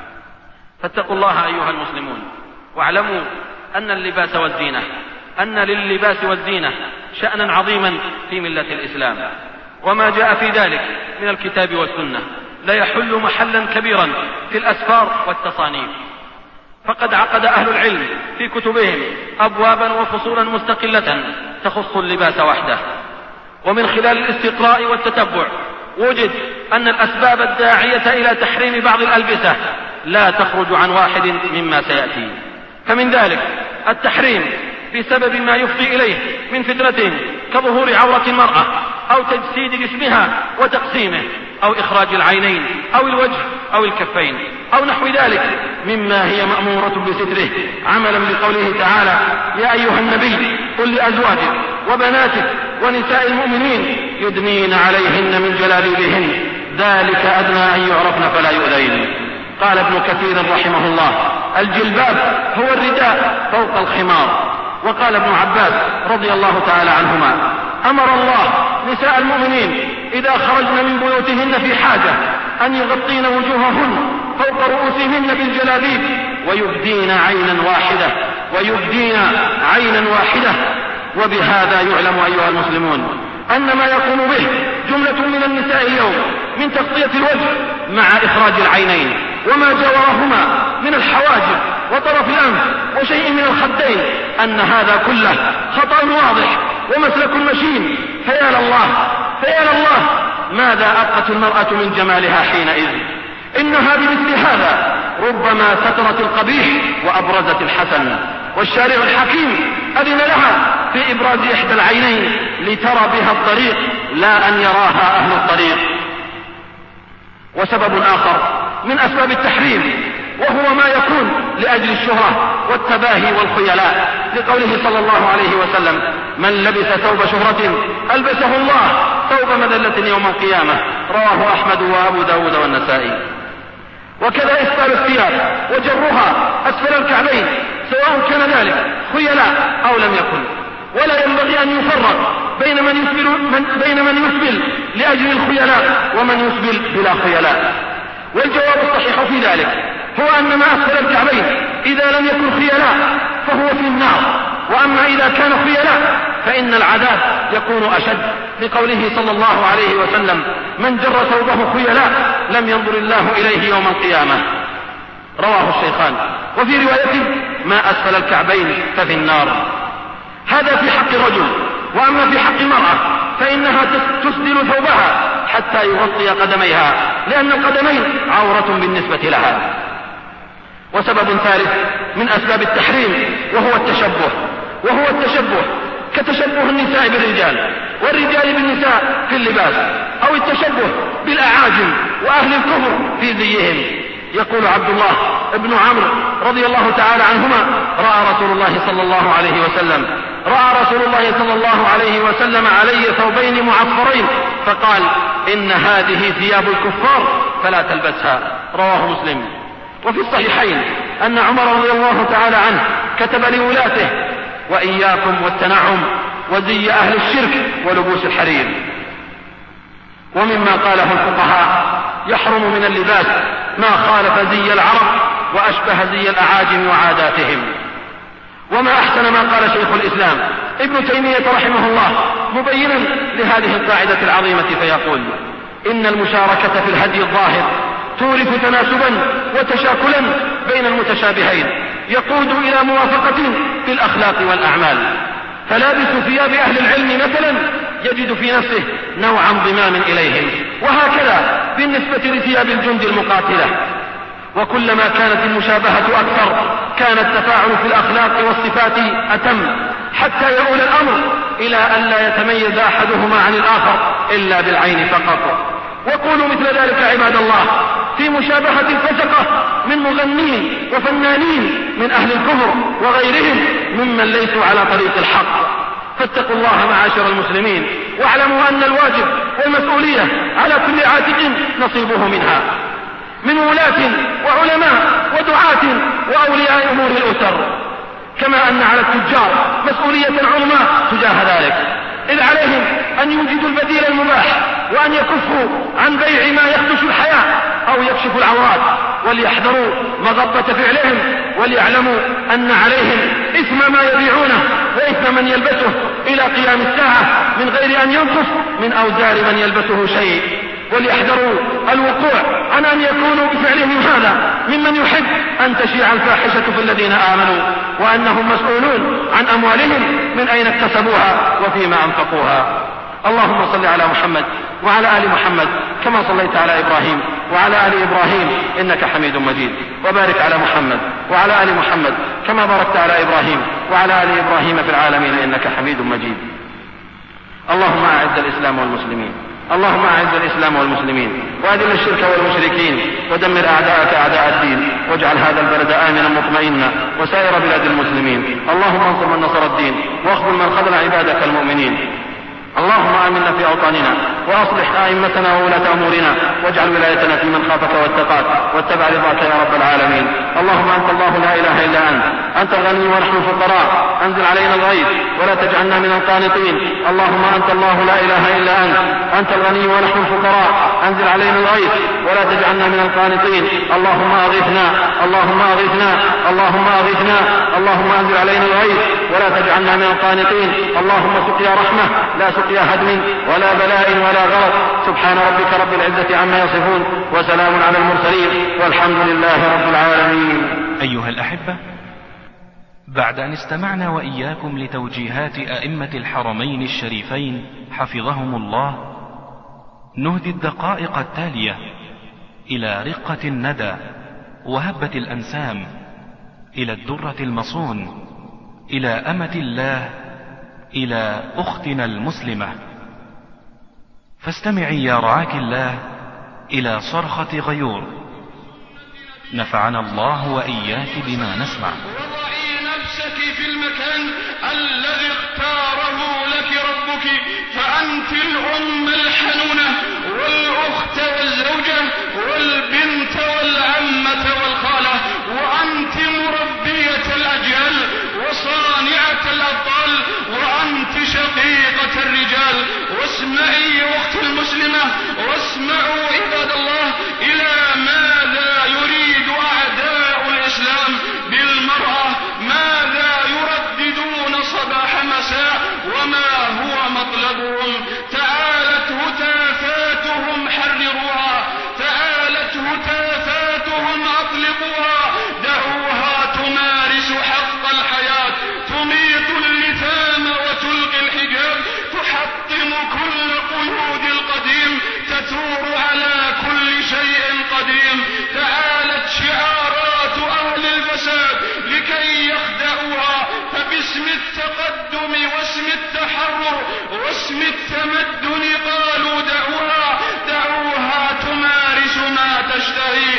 فاتقوا الله أيها المسلمون، واعلموا أن اللباس والزينة أن لللباس والزينة شأنا عظيما في ملة الإسلام، وما جاء في ذلك من الكتاب والسنة لا يحل محلا كبيرا في الأسفار والتصانيف. فقد عقد أهل العلم في كتبهم أبوابا وفصولا مستقلة تخص اللباس وحده، ومن خلال الاستقراء والتتبع وجد أن الأسباب الداعية إلى تحريم بعض الألبسة لا تخرج عن واحد مما سيأتي. فمن ذلك التحريم بسبب ما يفضي إليه من فتنة كظهور عورة المرأة أو تجسيد جسمها وتقسيمه أو إخراج العينين أو الوجه أو الكفين أو نحو ذلك مما هي مأمورة بستره، عملا بقوله تعالى: يا أيها النبي قل لأزواجك وبناتك ونساء المؤمنين يدنين عليهن من جلابيبهن ذلك أدنى أن يعرفن فلا يؤذين. قال ابن كثير رحمه الله: الجلباب هو الرداء فوق الخمار. وقال ابن عباس رضي الله تعالى عنهما: أمر الله نساء المؤمنين إذا خرجن من بيوتهن في حاجة أن يغطين وجوههن فوق رؤوسهن بالجلابيب ويبدين عينا واحدة ويبدين عينا واحدة. وبهذا يعلم أيها المسلمون أن ما يقوم به جملة من النساء اليوم من تغطية الوجه مع إخراج العينين وما جاورهما من الحواجب وطرف الأنف وشيء من الخدين، أن هذا كله خطأ واضح ومسلك مشين. فيا لله فيا لله ماذا أبقت المرأة من جمالها حينئذ؟ إنها بمثل هذا ربما سترت القبيح وأبرزت الحسن، والشارع الحكيم أذن لها في إبراز إحدى العينين لترى بها الطريق لا أن يراها أهل الطريق. وسبب آخر من أسباب التحريم وهو ما يكون لأجل الشهرة والتباهي والخيلاء، لقوله صلى الله عليه وسلم: من لبس ثوب شهرة ألبسه الله ثوب مذلة يوم القيامة. رواه أحمد وأبو داود والنسائي. وكذا إسبال الثياب وجرها أسفل الكعبين سواء كان ذلك خيلاء أو لم يكن، ولا ينبغي أن يفرق بين من يسبل, من بين من يسبل لأجل الخيلاء ومن يسبل بلا خيلاء. والجواب الصحيح في ذلك هو أن ما أسفل الكعبين إذا لم يكن خيلاء فهو في النار، وأما إذا كان خيلاء فإن العذاب يكون أشد، لقوله صلى الله عليه وسلم: من جر ثوبه خيلاء لم ينظر الله إليه يوم القيامة. رواه الشيخان. وفي رواية: ما أسفل الكعبين ففي النار. هذا في حق الرجل. وأما في حق المرأة فإنها تسدل ثوبها حتى يغطي قدميها، لأن القدمين عورة بالنسبة لها. وسبب ثالث من أسباب التحريم وهو التشبه، وهو التشبه كتشبه النساء بالرجال والرجال بالنساء في اللباس، أو التشبه بالأعاجم وأهل الكفر في زيهم. يقول عبد الله ابن عمرو رضي الله تعالى عنهما: رأى رسول الله صلى الله عليه وسلم رأى رسول الله صلى الله عليه وسلم علي ثوبين معفرين فقال: إن هذه ثياب الكفار فلا تلبسها. رواه مسلم. وفي الصحيحين أن عمر رضي الله تعالى عنه كتب لولاته: وإياكم والتنعم وزي أهل الشرك ولبوس الحرير. ومما قاله الفقهاء: يحرم من اللباس ما خالف زي العرب وأشبه زي الأعاجم وعاداتهم. وما أحسن ما قال شيخ الإسلام ابن تيمية رحمه الله مبينا لهذه القاعدة العظيمة فيقول: إن المشاركة في الهدي الظاهر تورث تناسبا وتشاكلا بين المتشابهين يقود إلى موافقة في الأخلاق والأعمال. فلابس ثياب أهل العلم مثلا يجد في نفسه نوع انضمام إليهم، وهكذا بالنسبة لثياب الجند المقاتلة. وكلما كانت المشابهة أكثر كان التفاعل في الأخلاق والصفات أتم، حتى يؤول الأمر إلى أن لا يتميز أحدهما عن الآخر إلا بالعين فقط. وقولوا مثل ذلك عباد الله في مشابهة الفسقة من مغنين وفنانين من أهل الكفر وغيرهم ممن ليسوا على طريق الحق. فاتقوا الله معاشر المسلمين، واعلموا أن الواجب والمسؤولية على كل عاتق نصيبه منها، من ولاة وعلماء ودعاة وأولياء أمور الأسر، كما أن على التجار مسؤولية عظمى تجاه ذلك، إذ عليهم أن يوجدوا البديل المباح وأن يكفوا عن بيع ما يخدش الحياة أو يكشف العورات، وليحذروا مغبة فعلهم، وليعلموا أن عليهم إثم ما يبيعونه وإثم من يلبسه إلى قيام الساعة من غير أن ينقص من أوزار من يلبسه شيء. وليحذروا الوقوع عن أن يكونوا بفعلهم هذا ممن يحب أن تشيع الفاحشة في الذين آمنوا، وأنهم مسؤولون عن أموالهم من أين اكتسبوها وفيما أنفقوها. اللهم صل على محمد وعلى آل محمد كما صليت على إبراهيم وعلى آل إبراهيم إنك حميد مجيد، وبارك على محمد وعلى آل محمد كما باركت على إبراهيم وعلى آل إبراهيم في العالمين إنك حميد مجيد. اللهم أعز الإسلام والمسلمين، اللهم أعز الإسلام والمسلمين، وأذل الشرك والمشركين، ودمر أعداءك أعداء الدين، واجعل هذا البلد آمنا مطمئنا وسائر بلاد المسلمين. اللهم انصر من نصر الدين، واخذل من خذل عبادك المؤمنين. اللهم آمنا في أوطاننا، وأصلح أئمتنا وولاة أمورنا، واجعل ولايتنا في من خافك واتقاك واتبع رضاك يا رب العالمين. اللهم أنت الله لا إله إلا أنت، أنت الغني ونحن الفقراء، أنزل علينا الغيث ولا تجعلنا من القانطين. اللهم أنت الله لا إله إلا أنت، أنت الغني ونحن الفقراء، أنزل علينا الغيث ولا تجعلنا من القانطين. اللهم أغثنا، اللهم أغثنا، اللهم أغثنا، اللهم أنزل علينا الغيث ولا تجعلنا من القانطين. اللهم سقيا رحمة لا سقيا هدم ولا بلاء ولا غرق. سبحان ربك رب العزة عما يصفون، وسلام على المرسلين، والحمد لله رب العالمين. أيها الأحبة، بعد أن استمعنا وإياكم لتوجيهات أئمة الحرمين الشريفين حفظهم الله، نهدي الدقائق التالية إلى رقة الندى وهبة الأنسام، إلى الدرة المصون، إلى أمة الله، إلى أختنا المسلمة. فاستمعي يا رعاك الله إلى صرخة غيور. نفعنا الله وإياك بما نسمع. وضعي نفسك في المكان الذي اختاره لك ربك، فأنت الأم الحنونة والأخت والزوجة والبنت والعمة والخالة، وأنت مربية الأجيال وصانعة الأبطال، وأنت شقيقة الرجال. واسمعي يا أخت المسلمة، واسمعوا عباد الله إلى ماذا يريد أعداء الإسلام بالمرأة، ماذا يرددون صباح مساء، وما هو مطلبهم. تعالت هتافاتهم حرروها، تعالت هتافاتهم أطلقوها، دعوها تمارس حق الحياة، تميط اللثام التقدم واسم التحرر واسم التمدن قالوا دعوها دعوها تمارس ما تشتهي،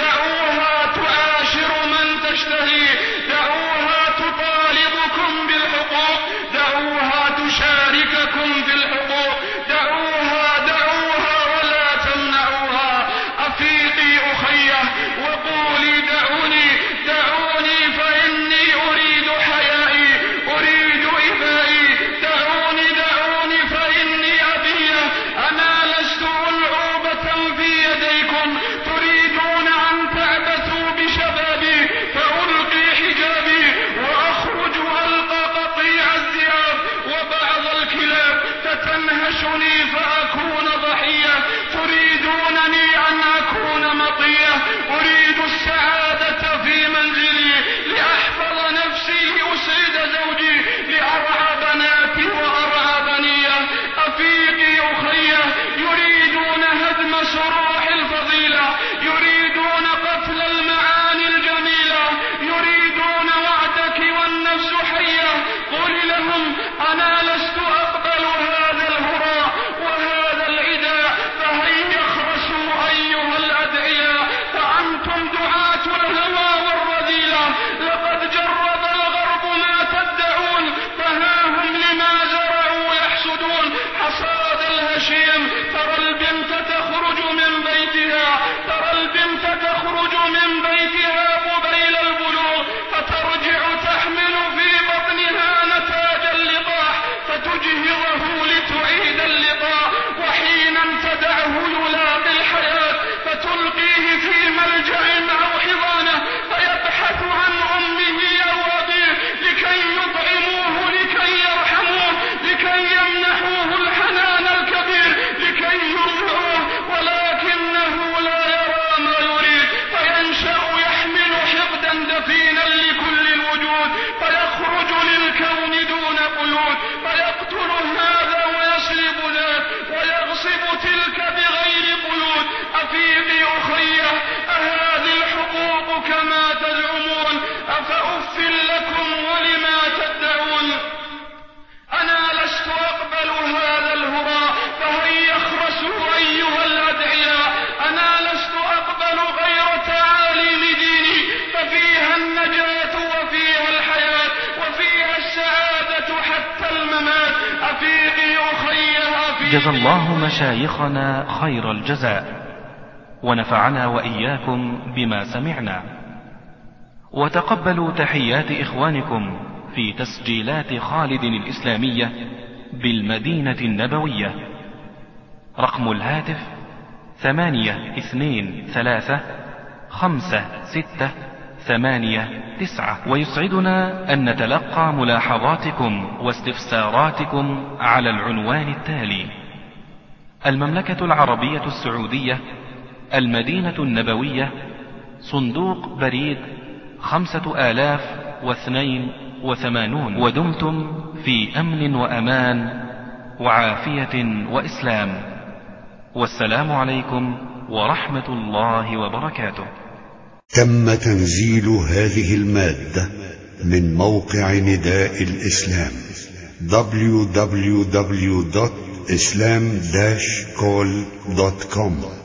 دعوها تعاشر من تشتهي، دعوها تطالبكم بالحقوق، دعوها تشارككم في الحقوق، دعوها دعوها ولا تمنعوها. أفيقي أخيه وقولي دعوني دعوني فإني أريد حيائي أريد إبائي، دعوني دعوني فإني أبيه، أنا لست ألعوبة في يديكم تريدون أن تعبثوا بشبابي فألقي حجابي وأخرج ألقى قطيع الذئاب وبعض الكلاب فتنهشني فأكون ضحية، تريدونني أن أكون مطية، أريد السعادة في منزلي لأحفظ نفسي لأسعد زوجي لأرعى بناتي وأرعى بنية. أفيقي أخيه يريدون هدم سروح الفضيلة، يريدون قتل المعاني الجميلة، يريدون وعدك والنفس حية، قل لهم أنا لست أقبل هذا الهراء وهذا العداء، فهيا اخرسوا أيها الأدعياء، فأنتم دعاة الهوى والرذيلة، لقد جرب الغرب ما تدعون، فها هم لما زرعوا يحسدون، حصاد الهشيم ترى البنت تخرج من بيتها، ترى البنت تخرج من بيتها قبيل البلوغ فترجع تحمل في بطنها نتاج اللقاح فتجهضه لتعيد اللقاء، وحينا تدعه يلاقي الحياة فتلقيه في ملجأ أو حضانة فيبحث عن أمه أو أبيه لكي يطعموه لكي يرحموه لكي يمنحوه الحنان الكبير لكي يرضعوه، ولكنه لا يرى ما يريد فينشأ يحمل حقدا دفينا لكل الوجود فيخرج للكون دون قيود فيقتل هذا ويسلب ذاك ويغصب تلك بغير قيود. أفيقي أخيه أهذه الحقوق كما تزعمون؟ أفأف لكم ولما تدعون؟ أنا لست أقبل هذا الهراء فهيا اخرسوا أيها الأدعياء، أنا لست أقبل غير تعاليم ديني ففيها النجاة وفيها الحياة وفيها السعادة حتى الممات. أفيقي أخيه أفيقي. جزى الله مشايخنا خير الجزاء ونفعنا وإياكم بما سمعنا، وتقبلوا تحيات إخوانكم في تسجيلات خالد الإسلامية بالمدينة النبوية. رقم الهاتف ثمانية اثنين ثلاثة خمسة ستة ثمانية تسعة. ويسعدنا أن نتلقى ملاحظاتكم واستفساراتكم على العنوان التالي: المملكة العربية السعودية، المدينة النبوية، صندوق بريد خمسة آلاف واثنين وثمانون. ودمتم في أمن وأمان وعافية وإسلام، والسلام عليكم ورحمة الله وبركاته. تم تنزيل هذه المادة من موقع نداء الإسلام دبليو دبليو دبليو دوت إسلام داش كول دوت كوم.